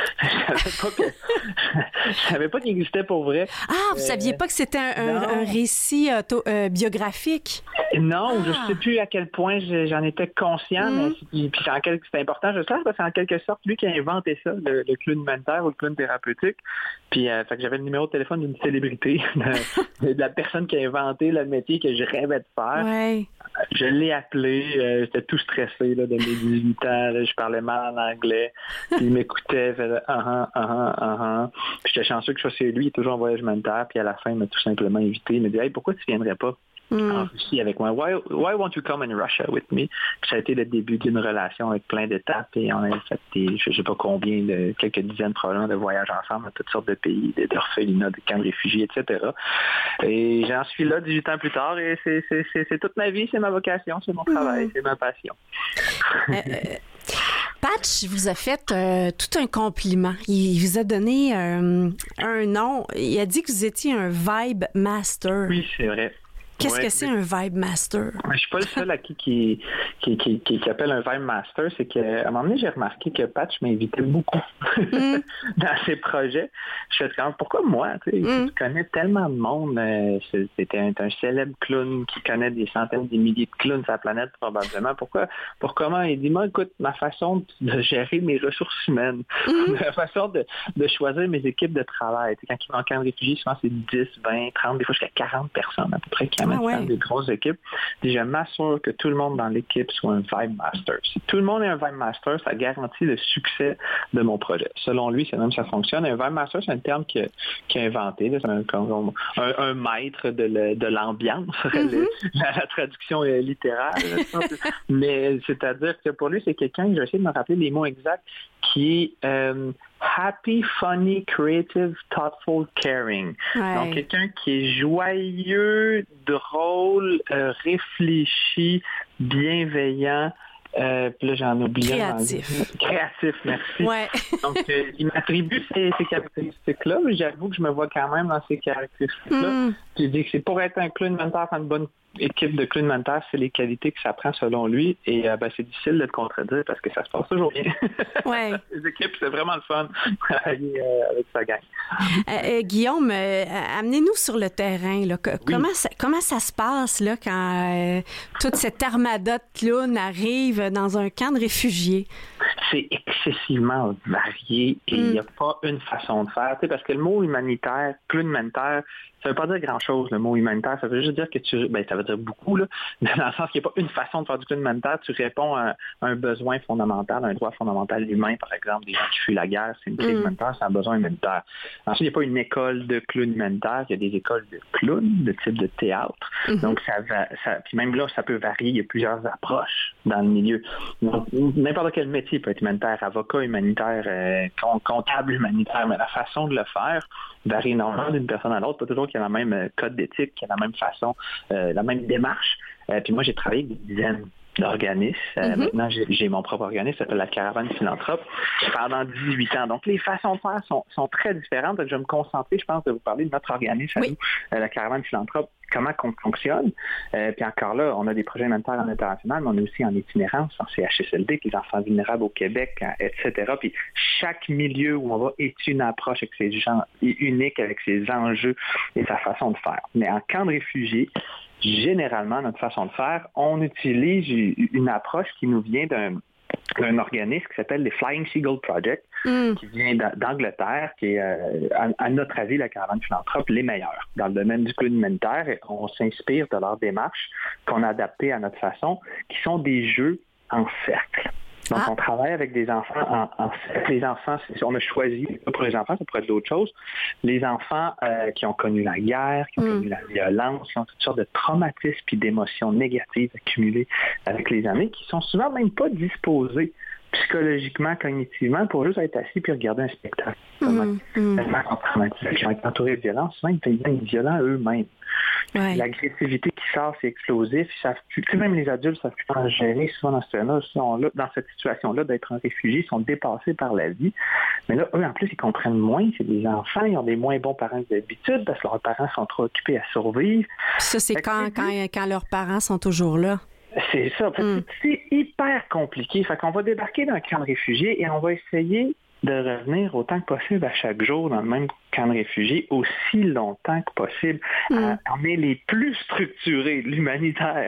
Je savais pas qu'il existait pour vrai. Ah, vous saviez pas que c'était un récit biographique? Non, je sais plus à quel point j'en étais conscient, mais puis c'est important, je sais, parce que c'est en quelque sorte lui qui a inventé ça, le clown humanitaire ou le clown thérapeutique. Puis fait que j'avais le numéro de téléphone d'une célébrité, de la personne qui a inventé le métier que je rêvais de faire. Ouais. Je l'ai appelé, j'étais tout stressé là, de mes 18 ans, là, je parlais mal en anglais, puis il m'écoutait, il faisait Puis j'étais chanceux que je sois chez lui, il est toujours en voyage humanitaire, puis à la fin, il m'a tout simplement invité, il m'a dit hey, pourquoi tu viendrais pas en Russie avec moi? Why won't you come in Russia with me? Puis ça a été le début d'une relation avec plein d'étapes et on a fait je sais pas combien, quelques dizaines probablement de voyages ensemble dans toutes sortes de pays, d'orphelinats, de camps de réfugiés, etc. Et j'en suis là 18 ans plus tard et c'est toute ma vie, c'est ma vocation, c'est mon travail, c'est ma passion. Patch vous a fait tout un compliment. Il vous a donné un nom. Il a dit que vous étiez un Vibe Master. Oui, c'est vrai. Qu'est-ce que c'est un Vibe Master? Je suis pas le seul à qui appelle un Vibe Master. C'est qu'à un moment donné, j'ai remarqué que Patch m'invitait beaucoup dans ses projets. Je me suis dit, pourquoi moi? Tu connais tellement de monde. C'était un célèbre clown qui connaît des centaines, des milliers de clowns sur la planète probablement. Comment? Il dit, moi, écoute, ma façon de gérer mes ressources humaines, ma façon de choisir mes équipes de travail. Quand il va en camp de réfugiés, souvent c'est 10, 20, 30, des fois jusqu'à 40 personnes à peu près qui des grosses équipes. Et je m'assure que tout le monde dans l'équipe soit un Vibe Master. Si tout le monde est un Vibe Master, ça garantit le succès de mon projet. Selon lui, c'est même ça fonctionne. Un Vibe Master, c'est un terme qu'il a inventé. Là. C'est un maître de l'ambiance. La traduction est littérale. Mais c'est-à-dire que pour lui, c'est quelqu'un, je vais essayer de me rappeler les mots exacts, qui est happy, funny, creative, thoughtful, caring. Ouais. Donc, quelqu'un qui est joyeux, drôle, réfléchi, bienveillant. Puis là, j'en oublie. Créatif, merci. Ouais. Donc, il m'attribue ces caractéristiques-là. J'avoue que je me vois quand même dans ces caractéristiques-là. Puis il dit que c'est pour être un clown humanitaire, faire une bonne équipe de clown humanitaire, c'est les qualités que ça prend selon lui. Et c'est difficile de le contredire parce que ça se passe toujours bien. Ouais. Les équipes, c'est vraiment le fun de travailler avec sa gang. Guillaume, amenez-nous sur le terrain. Là. Comment ça se passe là, quand toute cette armada de clowns arrive dans un camp de réfugiés? C'est excessivement varié et il n'y a pas une façon de faire. Parce que le mot humanitaire, clown humanitaire, ça veut pas dire grand-chose, le mot humanitaire. Ça veut juste dire que ça veut dire beaucoup, là, mais dans le sens qu'il n'y a pas une façon de faire du clown humanitaire. Tu réponds à un besoin fondamental, un droit fondamental humain, par exemple, des gens qui fuient la guerre, c'est une clé humanitaire, c'est un besoin humanitaire. Ensuite, il n'y a pas une école de clown humanitaire, il y a des écoles de clown, de type de théâtre. Donc, puis même là, ça peut varier, il y a plusieurs approches dans le milieu. Donc, n'importe quel métier peut être humanitaire, avocat humanitaire, comptable humanitaire, mais la façon de le faire varie énormément d'une personne à l'autre, pas toujours qu'il y a la même code d'éthique, qu'il y a la même façon, la même démarche. Puis moi, j'ai travaillé avec des dizaines d'organismes. Maintenant, j'ai mon propre organisme, ça s'appelle la Caravane Philanthrope, pendant 18 ans. Donc, les façons de faire sont très différentes. Donc, je vais me concentrer, je pense, de vous parler de notre organisme, nous, la Caravane Philanthrope, comment on fonctionne. Puis encore là, on a des projets humanitaires en international, mais on est aussi en itinérance, en CHSLD, les enfants vulnérables au Québec, etc. Puis chaque milieu où on va est une approche avec ses gens, unique avec ses enjeux et sa façon de faire. Mais en camp de réfugiés, généralement, notre façon de faire, on utilise une approche qui nous vient d'un organisme qui s'appelle les Flying Seagull Project, qui vient d'Angleterre, qui est, à notre avis, la Caravane Philanthrope, les meilleurs dans le domaine du clown humanitaire. Et on s'inspire de leur démarche qu'on a adaptée à notre façon, qui sont des jeux en cercle. Donc, on travaille avec des enfants en cercle. Les enfants, on a choisi, pour les enfants, ça pourrait être d'autres choses, les enfants qui ont connu la guerre, qui ont connu la violence, qui ont toutes sortes de traumatismes et d'émotions négatives accumulées avec les années, qui sont souvent même pas disposés psychologiquement, cognitivement, pour juste être assis puis regarder un spectacle. Tellement traumatisation. Être entouré de violence, souvent, ils deviennent violents eux-mêmes. Ouais. L'agressivité qui sort, c'est explosif. Même les adultes savent plus comment gérer. Souvent, dans cette situation-là, d'être un réfugié, ils sont dépassés par la vie. Mais là, eux, en plus, ils comprennent moins. C'est des enfants, ils ont des moins bons parents que d'habitude parce que leurs parents sont trop occupés à survivre. Ça, c'est quand leurs parents sont toujours là. C'est ça. C'est hyper compliqué. Fait qu'on va débarquer dans un camp de réfugiés et on va essayer de revenir autant que possible à chaque jour dans le même camp de réfugiés, aussi longtemps que possible. On est les plus structurés, l'humanitaire.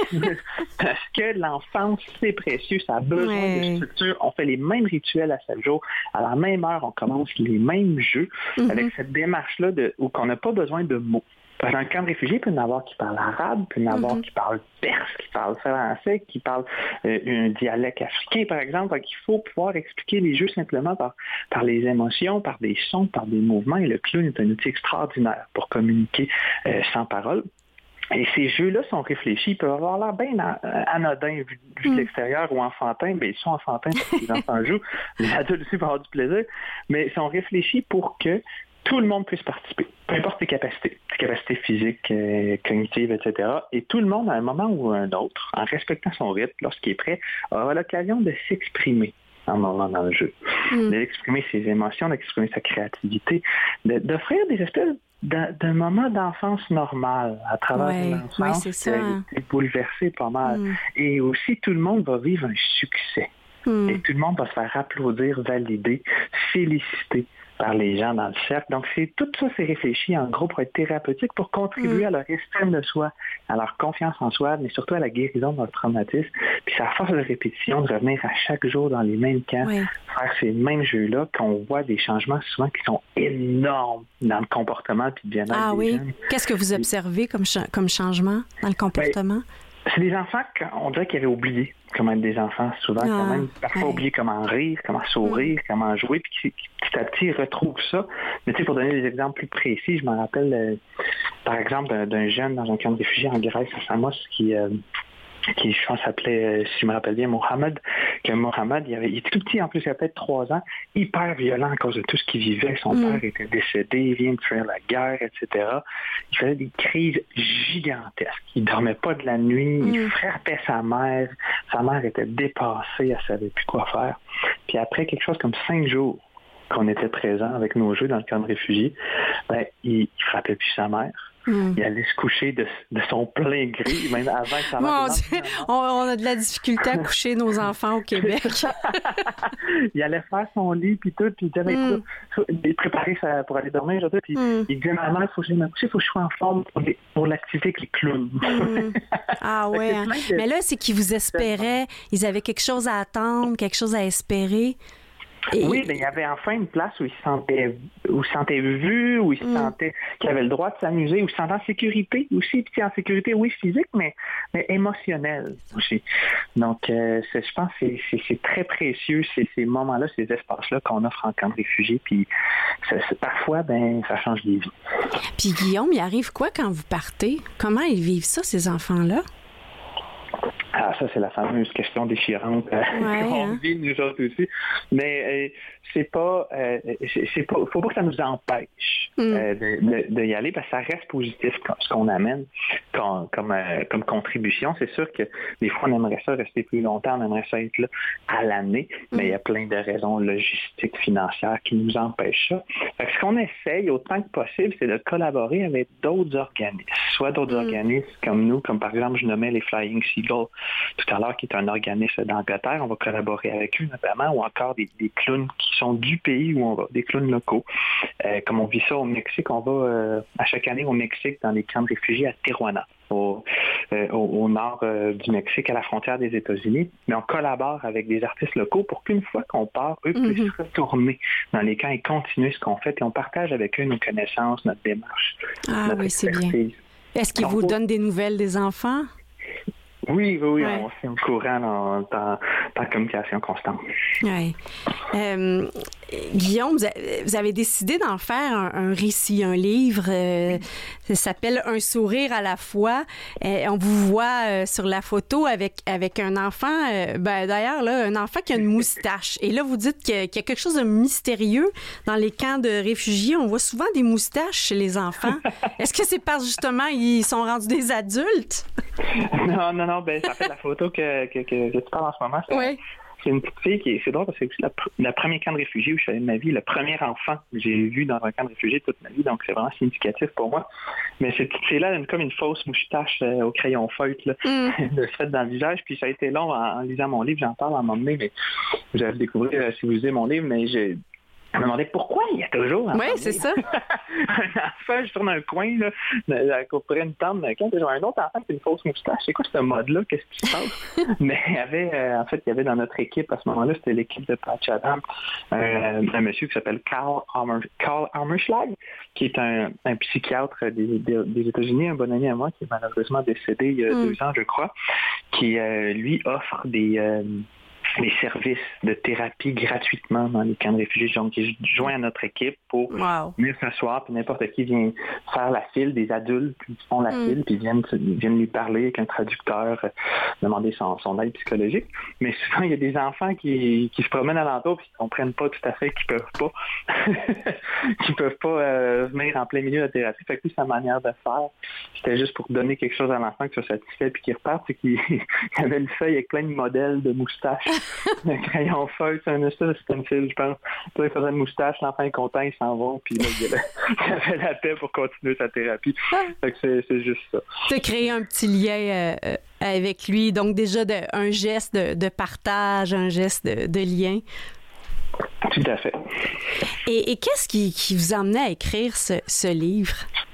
Parce que l'enfance, c'est précieux, ça a besoin de structure. On fait les mêmes rituels à chaque jour. À la même heure, on commence les mêmes jeux avec cette démarche-là où on n'a pas besoin de mots. Dans un camp de réfugiés, il peut y en avoir qui parlent arabe, il peut y en avoir qui parlent perse, qui parlent français, qui parlent un dialecte africain, par exemple. Donc, il faut pouvoir expliquer les jeux simplement par les émotions, par des sons, par des mouvements. Et le clown est un outil extraordinaire pour communiquer sans parole. Et ces jeux-là sont réfléchis, ils peuvent avoir l'air bien anodins vu de l'extérieur ou enfantins, mais ils sont enfantins parce que les enfants jouent, les adultes aussi vont avoir du plaisir, mais ils sont réfléchis pour que tout le monde puisse participer, peu importe tes capacités physiques, cognitives, etc. Et tout le monde, à un moment ou à un autre, en respectant son rythme, lorsqu'il est prêt, aura l'occasion de s'exprimer un moment dans le jeu, d'exprimer ses émotions, d'exprimer sa créativité, d'offrir des espèces d'un moment d'enfance normal à travers une enfance qui a été bouleversée pas mal. Et aussi, tout le monde va vivre un succès. Et tout le monde va se faire applaudir, valider, féliciter par les gens dans le cercle. Donc, tout ça, c'est réfléchi en gros pour être thérapeutique, pour contribuer à leur estime de soi, à leur confiance en soi, mais surtout à la guérison de leur traumatisme. Puis c'est à force de répétition, de revenir à chaque jour dans les mêmes camps, faire ces mêmes jeux-là, qu'on voit des changements souvent qui sont énormes dans le comportement puis le bien-être des jeunes. Qu'est-ce que vous observez comme changement dans le comportement? C'est des enfants qu'on dirait qu'ils avaient oublié comment être des enfants, souvent, qui ont même parfois oublié comment rire, comment sourire, comment jouer, puis qui, petit à petit, ils retrouvent ça. Mais tu sais, pour donner des exemples plus précis, je me rappelle, par exemple, d'un jeune dans un camp de réfugiés en Grèce, à Samos, qui je pense s'appelait, si je me rappelle bien, Mohamed, il était tout petit en plus, il avait peut-être 3 ans, hyper violent à cause de tout ce qu'il vivait. Son père était décédé, il vient de faire la guerre, etc. Il faisait des crises gigantesques. Il dormait pas de la nuit, il frappait sa mère était dépassée, elle savait plus quoi faire. Puis après quelque chose comme 5 jours qu'on était présents avec nos jeux dans le camp de réfugiés, il frappait plus sa mère. Il allait se coucher de son plein gré, même avant que sa mère... On a de la difficulté à coucher nos enfants au Québec. Il allait faire son lit, puis tout, puis il disait, préparer pour aller dormir, puis il disait, maman, il faut que je me couche, il faut que je sois en forme pour l'activité avec les clowns. Ah ouais, mais là, c'est qu'ils vous espéraient, ils avaient quelque chose à attendre, quelque chose à espérer. Oui, mais il y avait enfin une place où ils se sentaient vus, où ils se sentaient qu'ils avaient le droit de s'amuser, où ils se sentaient en sécurité aussi. Puis en sécurité, oui, physique, mais émotionnelle aussi. Donc, je pense que c'est très précieux, ces moments-là, ces espaces-là qu'on offre en camp de réfugiés. Puis parfois, ça change des vies. Puis Guillaume, il arrive quoi quand vous partez? Comment ils vivent ça, ces enfants-là? Ah, ça, c'est la fameuse question déchirante qu'on vit, nous autres aussi. Mais faut pas que ça nous empêche d'y aller, parce que ça reste positif, ce qu'on amène comme contribution. C'est sûr que des fois, on aimerait ça rester plus longtemps, on aimerait ça être là à l'année, mais il y a plein de raisons logistiques, financières qui nous empêchent ça. Fait que ce qu'on essaye autant que possible, c'est de collaborer avec d'autres organismes, soit d'autres organismes comme nous, comme par exemple, je nommais les Flying Seagulls tout à l'heure, qui est un organisme d'Angleterre. On va collaborer avec eux notamment, ou encore des clowns qui sont du pays où on va, des clowns locaux. Comme on vit ça au Mexique, on va à chaque année au Mexique dans les camps de réfugiés à Tijuana, au nord du Mexique, à la frontière des États-Unis. Mais on collabore avec des artistes locaux pour qu'une fois qu'on part, eux puissent retourner dans les camps et continuer ce qu'on fait. Et on partage avec eux nos connaissances, notre démarche, notre expertise. C'est bien. Est-ce qu'ils vous donnent des nouvelles des enfants? Oui, Ouais. On s'est au courant en communication constante. Oui. Guillaume, vous avez décidé d'en faire un récit, un livre. Ça s'appelle Un sourire à la fois. On vous voit sur la photo avec un enfant. D'ailleurs, là, un enfant qui a une moustache. Et là, vous dites qu'il y a quelque chose de mystérieux dans les camps de réfugiés. On voit souvent des moustaches chez les enfants. Est-ce que c'est parce justement ils sont rendus des adultes? Non, ça fait la photo que tu parles en ce moment. C'est une petite fille c'est drôle parce que c'est aussi le premier camp de réfugiés où je suis allé de ma vie, le premier enfant que j'ai vu dans un camp de réfugiés toute ma vie, donc c'est vraiment significatif pour moi. Mais cette petite fille-là, elle a comme une fausse moustache au crayon feutre, là, de se fait dans le visage, puis ça a été long en lisant mon livre, j'en parle à un moment donné, mais vous allez découvrir si vous lisez mon livre, mais je me demandais pourquoi il y a toujours Oui, c'est ça. un enfant, je tourne un coin, là, à couper une tente, quand j'ai un autre enfant qui a une fausse moustache. C'est quoi ce mode-là? Qu'est-ce qui se passe? Mais il y avait dans notre équipe, à ce moment-là, c'était l'équipe de Patch Adam, un monsieur qui s'appelle Carl Hammerschlag, qui est un psychiatre des États-Unis, un bon ami à moi, qui est malheureusement décédé il y a 2 ans, je crois, qui, lui, offre des services de thérapie gratuitement dans les camps de réfugiés. Donc, il joint à notre équipe pour venir s'asseoir, puis n'importe qui vient faire la file, des adultes qui font la file, puis viennent lui parler avec un traducteur, demander son aide psychologique. Mais souvent, il y a des enfants qui se promènent alentour puis qui ne comprennent pas tout à fait, qui peuvent pas venir en plein milieu de la thérapie. Fait que sa manière de faire, c'était juste pour donner quelque chose à l'enfant qui soit satisfait puis qui reparte. C'est qu'il y avait une feuille avec plein de modèles de moustaches. Un crayon feutre, c'est un stencil, je pense. Puis il faisait une moustache, l'enfant est content, il s'en va, puis là, il avait la paix pour continuer sa thérapie. Fait que c'est juste ça. Tu as créé un petit lien avec lui, donc déjà un geste de partage, un geste de lien. Tout à fait. Et qu'est-ce qui vous a amené à écrire ce livre?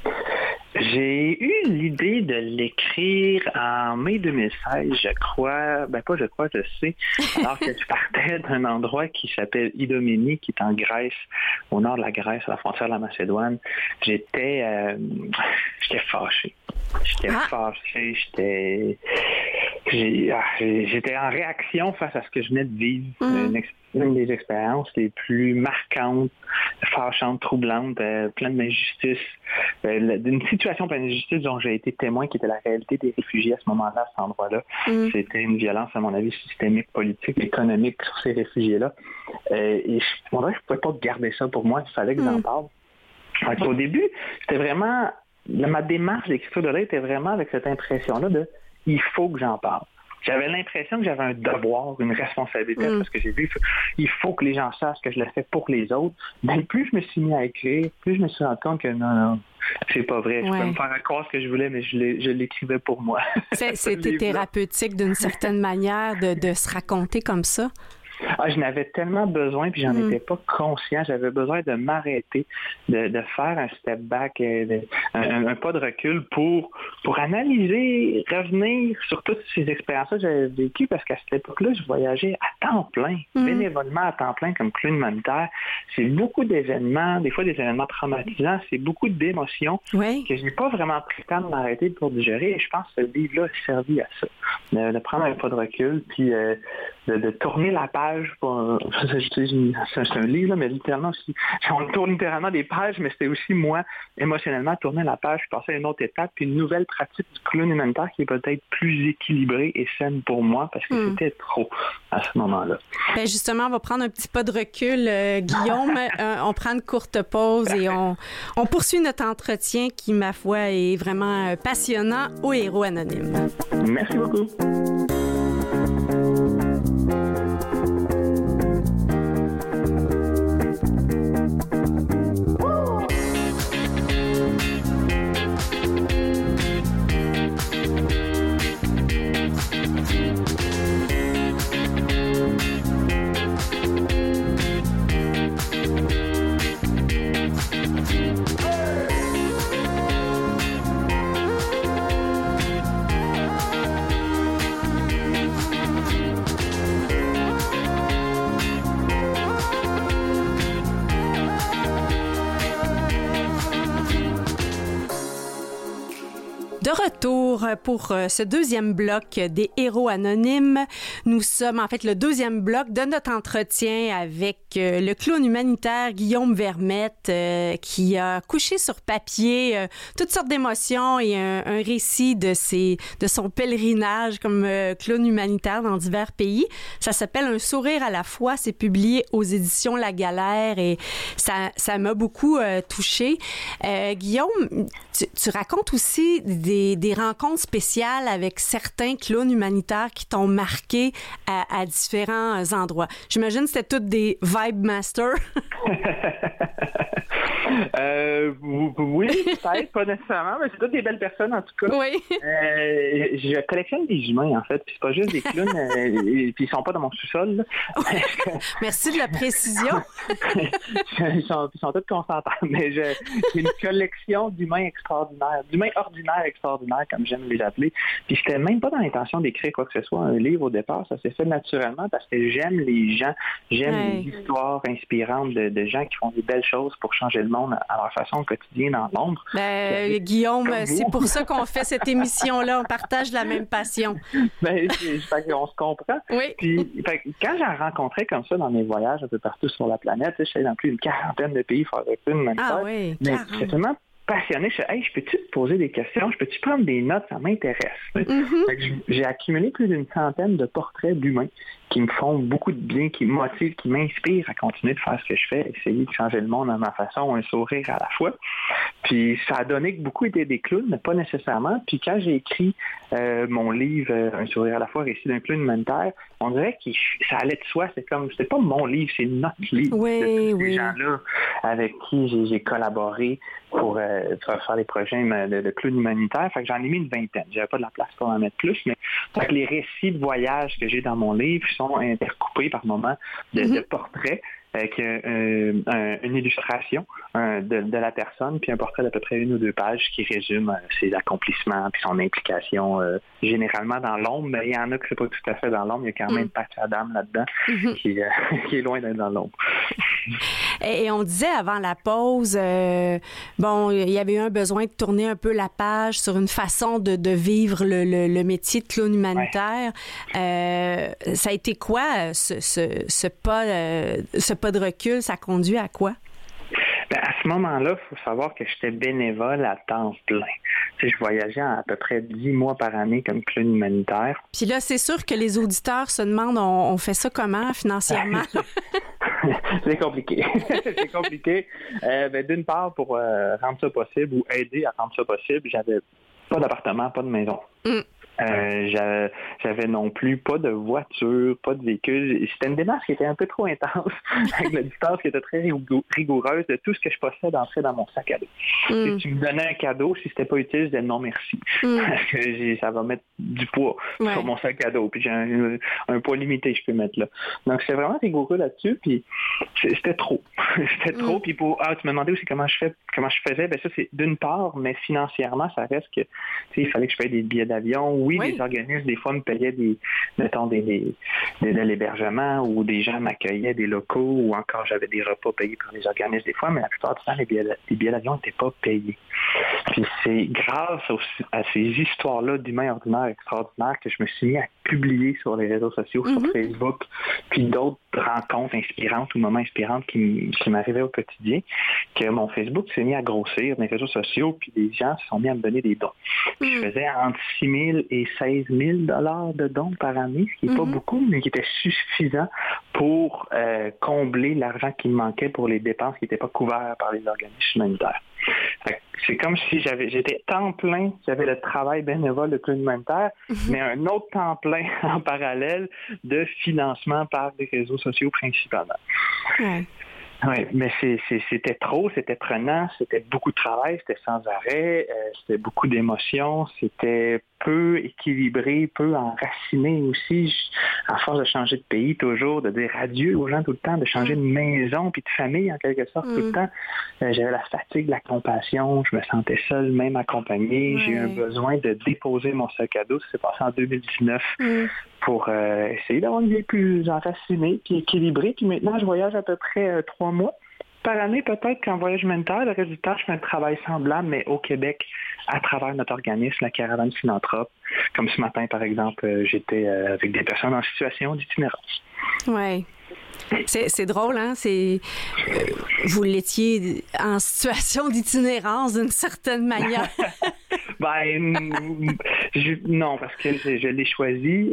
J'ai eu l'idée de l'écrire en mai 2016, je crois. Je sais. Alors que je partais d'un endroit qui s'appelle Idomeni, qui est en Grèce, au nord de la Grèce, à la frontière de la Macédoine. J'étais fâché. J'étais en réaction face à ce que je venais de vivre. Une des expériences les plus marquantes, fâchantes, troublantes, pleines d'injustices. D'une situation pleine d'injustices dont j'ai été témoin, qui était la réalité des réfugiés à ce moment-là, à cet endroit-là. C'était une violence, à mon avis, systémique, politique, économique sur ces réfugiés-là. Et je ne pouvais pas garder ça pour moi. Il fallait que j'en parle. Donc, au début, c'était vraiment... Ma démarche d'écriture de là était vraiment avec cette impression-là de « il faut que j'en parle ». J'avais l'impression que j'avais un devoir, une responsabilité, parce que j'ai vu il faut que les gens sachent que je le fais pour les autres. Mais plus je me suis mis à écrire, plus je me suis rendu compte que non, c'est pas vrai. Je pouvais me faire croire ce que je voulais, mais je l'écrivais pour moi. C'était thérapeutique d'une certaine manière de se raconter comme ça? Je n'avais tellement besoin, puis j'en étais pas conscient. J'avais besoin de m'arrêter, de faire un step back, un pas de recul pour analyser, revenir sur toutes ces expériences-là que j'avais vécues, parce qu'à cette époque-là, je voyageais à temps plein, bénévolement à temps plein comme clown humanitaire. C'est beaucoup d'événements, des fois des événements traumatisants, c'est beaucoup d'émotions que je n'ai pas vraiment pris le temps de m'arrêter pour digérer. Et je pense que ce livre-là a servi à ça, de prendre un pas de recul, puis de tourner la page. C'est un livre, là, mais littéralement aussi. On tourne littéralement des pages, mais c'était aussi moi, émotionnellement, tourner la page, passer à une autre étape, puis une nouvelle pratique du clown humanitaire qui est peut-être plus équilibrée et saine pour moi, parce que c'était trop à ce moment-là. Ben justement, on va prendre un petit pas de recul, Guillaume. On prend une courte pause et on poursuit notre entretien qui, ma foi, est vraiment passionnant au Héros Anonyme. Merci beaucoup. De retour pour ce deuxième bloc des Héros anonymes. Nous sommes en fait le deuxième bloc de notre entretien avec le clown humanitaire Guillaume Vermette qui a couché sur papier toutes sortes d'émotions et un récit de son pèlerinage comme clown humanitaire dans divers pays. Ça s'appelle Un sourire à la fois. C'est publié aux éditions La Galère et ça m'a beaucoup touchée. Guillaume, tu racontes aussi des rencontres spéciales avec certains clowns humanitaires qui t'ont marqué à différents endroits. J'imagine que c'était toutes des vibe masters. Oui, peut-être, pas nécessairement, mais c'est toutes des belles personnes en tout cas. Oui. Je collectionne des humains en fait, puis c'est pas juste des clowns, puis ils sont pas dans mon sous-sol. Merci de la précision. ils sont tous consentants, mais j'ai une collection d'humains extraordinaires, d'humains ordinaires extraordinaires, comme j'aime les appeler. Puis j'étais même pas dans l'intention d'écrire quoi que ce soit, un livre au départ, ça s'est fait naturellement parce que j'aime les gens, j'aime les histoires inspirantes de gens qui font des belles choses pour changer le monde à leur façon quotidienne dans l'ombre. Guillaume, c'est pour ça qu'on fait cette émission-là, on partage la même passion. On se comprend. Oui. Puis, quand j'en rencontrais comme ça dans mes voyages un peu partout sur la planète, je suis allé dans plus d'une quarantaine de pays faire des films. Ah oui, mais c'est tellement passionné, je suis je peux-tu te poser des questions, je peux-tu prendre des notes, ça m'intéresse. Mm-hmm. J'ai accumulé plus d'une centaine de portraits d'humains qui me font beaucoup de bien, qui me motivent, qui m'inspirent à continuer de faire ce que je fais, essayer de changer le monde à ma façon, un sourire à la fois. Puis ça a donné que beaucoup étaient des clowns, mais pas nécessairement. Puis quand j'ai écrit mon livre Un sourire à la fois, récit d'un clown humanitaire, on dirait que ça allait de soi. C'était pas mon livre, c'est notre livre. Oui. Ces gens-là avec qui j'ai collaboré pour faire des projets de clown humanitaire. Fait que j'en ai mis une vingtaine. J'avais pas de la place pour en mettre plus, mais fait que les récits de voyage que j'ai dans mon livre sont intercoupés par moments de portraits avec une illustration de la personne, puis un portrait d'à peu près 1 ou 2 pages qui résume ses accomplissements puis son implication généralement dans l'ombre, mais il y en a que c'est pas tout à fait dans l'ombre. Il y a quand même Patch Adam là-dedans qui est loin d'être dans l'ombre. Et on disait avant la pause, il y avait eu un besoin de tourner un peu la page sur une façon de vivre le métier de clown humanitaire. Ouais. Ça a été quoi ce pas de recul? Ça conduit à quoi? À ce moment-là, il faut savoir que j'étais bénévole à temps plein. Je voyageais à peu près 10 mois par année comme clown humanitaire. Puis là, c'est sûr que les auditeurs se demandent, on fait ça comment financièrement? C'est compliqué. C'est compliqué. D'une part, pour rendre ça possible ou aider à rendre ça possible, j'avais pas d'appartement, pas de maison. J'avais non plus pas de voiture, pas de véhicule. C'était une démarche qui était un peu trop intense, avec la distance qui était très rigoureuse de tout ce que je possédais d'entrer dans mon sac à dos. Si tu me donnais un cadeau, si c'était pas utile, je disais non merci. Parce que ça va mettre du poids sur mon sac à dos. Puis j'ai un poids limité, je peux mettre là. Donc c'était vraiment rigoureux là-dessus, puis c'était trop. C'était trop. Puis tu me demandais aussi comment je faisais. Ça c'est d'une part, mais financièrement, ça reste que il fallait que je paye des billets d'avion. Oui, les organismes, des fois, me payaient de l'hébergement ou des gens m'accueillaient, des locaux, ou encore j'avais des repas payés par les organismes des fois, mais la plupart du temps, les billets d'avion n'étaient pas payés. Puis c'est grâce à ces histoires-là d'humains ordinaires extraordinaires que je me suis mis à publier sur les réseaux sociaux, sur Facebook, puis d'autres rencontres inspirantes ou moments inspirants qui m'arrivaient au quotidien, que mon Facebook s'est mis à grossir, les réseaux sociaux, puis les gens se sont mis à me donner des dons. Puis je faisais entre 6 000 et 16 000 $ de dons par année, ce qui n'est pas beaucoup, mais qui était suffisant pour combler l'argent qui me manquait pour les dépenses qui n'étaient pas couvertes par les organismes humanitaires. C'est comme si j'étais temps plein, j'avais le travail bénévole de clown humanitaire, mais un autre temps plein en parallèle de financement par des réseaux sociaux principalement. Oui, mais c'était trop, c'était prenant, c'était beaucoup de travail, c'était sans arrêt, c'était beaucoup d'émotions, c'était peu équilibré, peu enraciné aussi, à force de changer de pays toujours, de dire adieu aux gens tout le temps, de changer de maison puis de famille en quelque sorte tout le temps. J'avais la fatigue, la compassion, je me sentais seul, même accompagné. J'ai eu un besoin de déposer mon sac à dos, ça s'est passé en 2019 pour essayer d'avoir une vie plus enracinée puis équilibrée. Puis maintenant, je voyage à peu près 3 mois par année, peut-être qu'en voyage humanitaire, le reste du temps, je fais un travail semblable, mais au Québec, à travers notre organisme, la Caravane Philanthrope. Comme ce matin, par exemple, j'étais avec des personnes en situation d'itinérance. Oui. C'est drôle, hein? Vous l'étiez en situation d'itinérance d'une certaine manière. Non, parce que je l'ai choisi.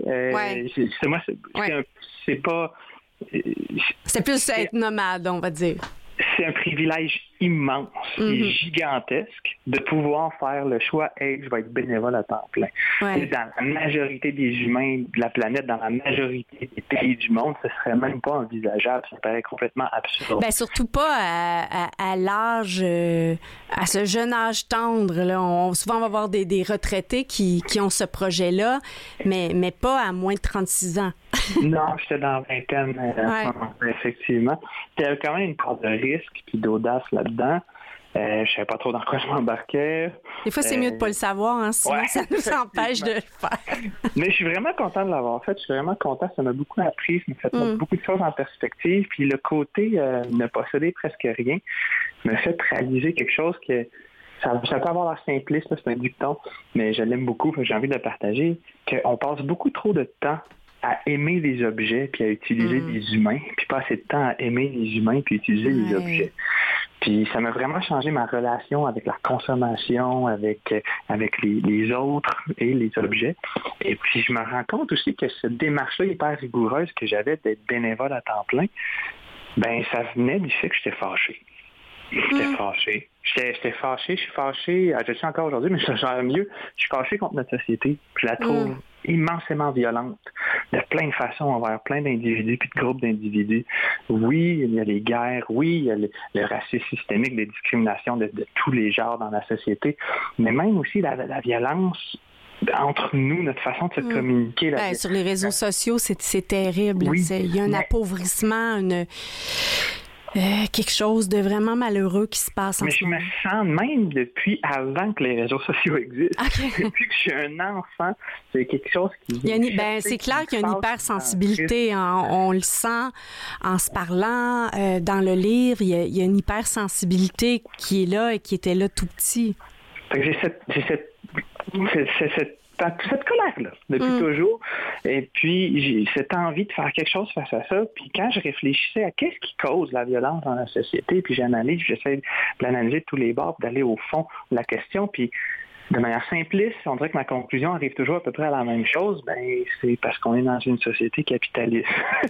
C'est pas... C'est plus être nomade, on va dire. C'est un privilège immense et gigantesque de pouvoir faire le choix « Hey, je vais être bénévole à temps plein ». Dans la majorité des humains de la planète, dans la majorité des pays du monde, ce serait même pas envisageable. Ça paraît complètement absurde. Ben, surtout pas à l'âge, à ce jeune âge tendre. Là. Souvent, on va voir des retraités qui ont ce projet-là, mais pas à moins de 36 ans. Non, j'étais dans la vingtaine, effectivement. Il y avait quand même une part de risque et d'audace là-dedans. Je savais pas trop dans quoi je m'embarquais. Des fois, c'est mieux de pas le savoir, hein, sinon ça nous empêche de le faire. Mais je suis vraiment content de l'avoir fait. Je suis vraiment content. Ça m'a beaucoup appris. Ça m'a fait mettre beaucoup de choses en perspective. Puis le côté ne posséder presque rien me fait réaliser quelque chose que ça peut avoir l'air simpliste, là, c'est un dicton, mais je l'aime beaucoup, j'ai envie de le partager, qu'on passe beaucoup trop de temps à aimer des objets puis à utiliser des humains, puis pas assez de temps à aimer les humains puis utiliser les objets. Puis ça m'a vraiment changé ma relation avec la consommation, avec les autres et les objets. Et puis je me rends compte aussi que cette démarche-là hyper rigoureuse que j'avais d'être bénévole à temps plein, ben ça venait du fait que j'étais fâché. J'étais fâché. Je suis fâché, je suis encore aujourd'hui, mais je gère mieux. Je suis fâché contre notre société. Je la trouve immensément violente, de plein de façons envers plein d'individus puis de groupes d'individus. Oui, il y a les guerres, oui, il y a le racisme systémique, les discriminations de tous les genres dans la société, mais même aussi la violence entre nous, notre façon de se communiquer. Sur les réseaux sociaux, c'est terrible. Oui, il y a un appauvrissement, quelque chose de vraiment malheureux qui se passe en ce moment. Mais je me sens même depuis avant que les réseaux sociaux existent. Okay. Depuis que je suis un enfant, c'est quelque chose qui... c'est clair qu'il y a une hypersensibilité. On le sent en se parlant. Dans le livre, il y a une hypersensibilité qui est là et qui était là tout petit. J'ai cette colère-là, depuis toujours. Et puis, j'ai cette envie de faire quelque chose face à ça. Puis quand je réfléchissais à qu'est-ce qui cause la violence dans la société, puis j'essaie de l'analyser de tous les bords, d'aller au fond de la question. Puis de manière simpliste, on dirait que ma conclusion arrive toujours à peu près à la même chose. Ben, c'est parce qu'on est dans une société capitaliste.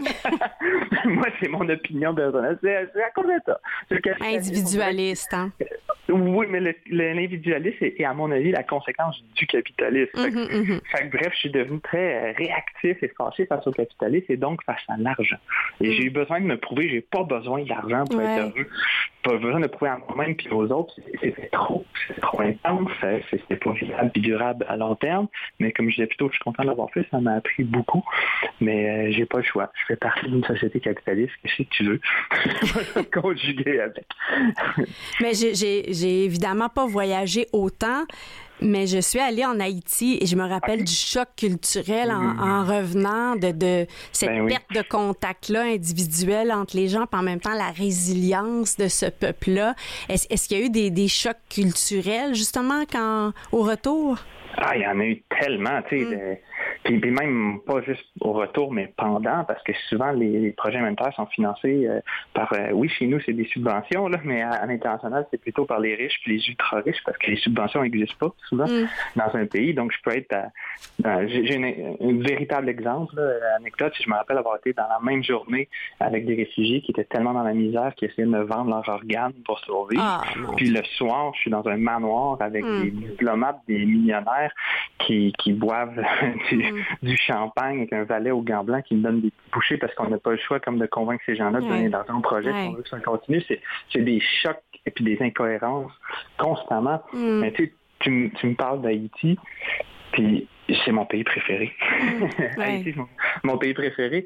Moi, c'est mon opinion personnelle. C'est à cause de ça. Individualiste, hein? Oui, mais l'individualisme est, à mon avis, la conséquence du capitalisme. Fait que, bref, je suis devenu très réactif et fâché face au capitalisme et donc face à l'argent. Et j'ai eu besoin de me prouver, j'ai pas besoin d'argent pour être heureux. Pas besoin de prouver à moi-même puis aux autres. C'est trop intense. C'était pas viable et durable à long terme. Mais comme je disais plus tôt, je suis content de l'avoir fait. Ça m'a appris beaucoup. Mais j'ai pas le choix. Je fais partie d'une société capitaliste. Qu'est-ce que tu veux? Je vais conjuguer avec. Mais j'ai évidemment pas voyagé autant, mais je suis allée en Haïti et je me rappelle du choc culturel en revenant de cette perte de contact-là individuel entre les gens, puis en même temps la résilience de ce peuple-là. Est-ce qu'il y a eu des chocs culturels, justement, au retour? Ah, il y en a eu tellement, tu sais. Puis même pas juste au retour, mais pendant, parce que souvent les projets humanitaires sont financés par, oui, chez nous, c'est des subventions, là, mais à l'international, c'est plutôt par les riches puis les ultra-riches, parce que les subventions n'existent pas souvent dans un pays. Donc, je peux être j'ai un véritable exemple, là, anecdote, si je me rappelle avoir été dans la même journée avec des réfugiés qui étaient tellement dans la misère qu'ils essayaient de me vendre leurs organes pour survivre. Puis le soir, je suis dans un manoir avec des diplomates, des millionnaires qui boivent du champagne avec un valet aux gants blancs qui me donne des petits bouchées parce qu'on n'a pas le choix comme de convaincre ces gens-là de donner dans un projet si on veut que ça continue. C'est des chocs et puis des incohérences constamment. Mais tu me parles d'Haïti, puis c'est mon pays préféré. Haïti, c'est mon pays préféré.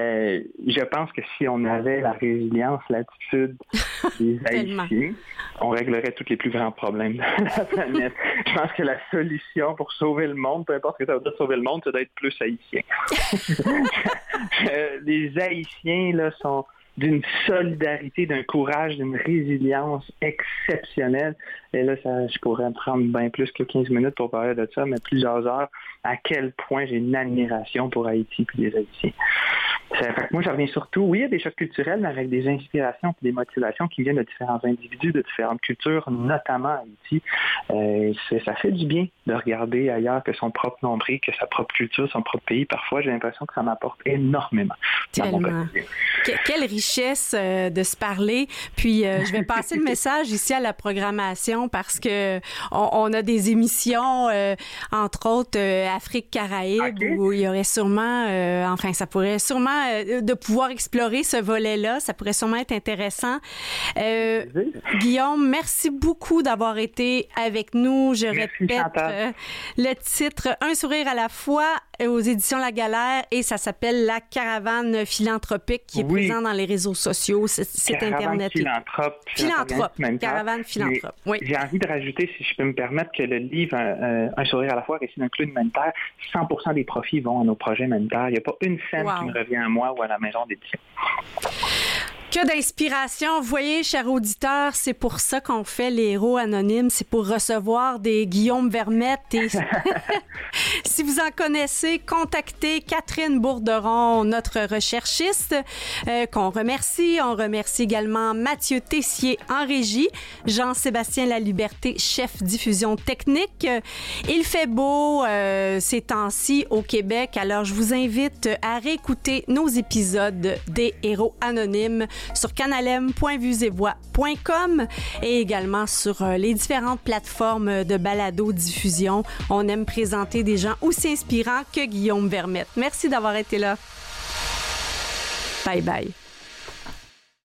Je pense que si on avait la résilience, l'attitude des Haïtiens, on réglerait tous les plus grands problèmes de la planète. Je pense que la solution pour sauver le monde, peu importe ce que ça veut dire sauver le monde, c'est d'être plus haïtien. Les Haïtiens là sont d'une solidarité, d'un courage, d'une résilience exceptionnelle. Et là, je pourrais me prendre bien plus que 15 minutes pour parler de ça, mais plusieurs heures, à quel point j'ai une admiration pour Haïti et les Haïtiens. Fait que moi, je reviens surtout, oui, il y a des chocs culturels, mais avec des inspirations et des motivations qui viennent de différents individus, de différentes cultures, notamment à Haïti. Ça fait du bien de regarder ailleurs que son propre nombril, que sa propre culture, son propre pays. Parfois, j'ai l'impression que ça m'apporte énormément. Tellement. Quelle richesse de se parler. Puis, je vais passer le message ici à la programmation parce que on a des émissions, entre autres, Afrique-Caraïbes, où il y aurait sûrement, ça pourrait sûrement de pouvoir explorer ce volet-là. Ça pourrait sûrement être intéressant. Guillaume, merci beaucoup d'avoir été avec nous. Je répète le titre « Un sourire à la fois » aux éditions La Galère et ça s'appelle La Caravane philanthropique qui est présent dans les réseaux sociaux, c'est Internet. Philanthrope. Caravane philanthrope. Oui. J'ai envie de rajouter, si je peux me permettre, que le livre Un sourire à la fois, récit d'un clown humanitaire, 100% des profits vont à nos projets humanitaires. Il n'y a pas une scène qui me revient à moi ou à la maison d'édition. Que d'inspiration. Vous voyez, chers auditeurs, c'est pour ça qu'on fait les héros anonymes. C'est pour recevoir des Guillaume Vermette. Et si vous en connaissez, contactez Catherine Bourderon, notre recherchiste, qu'on remercie. On remercie également Mathieu Tessier en régie, Jean-Sébastien Laliberté, chef diffusion technique. Il fait beau ces temps-ci au Québec. Alors, je vous invite à réécouter nos épisodes des héros anonymes sur canalem.vuesetvoix.com et également sur les différentes plateformes de balado-diffusion. On aime présenter des gens aussi inspirants que Guillaume Vermette. Merci d'avoir été là. Bye bye.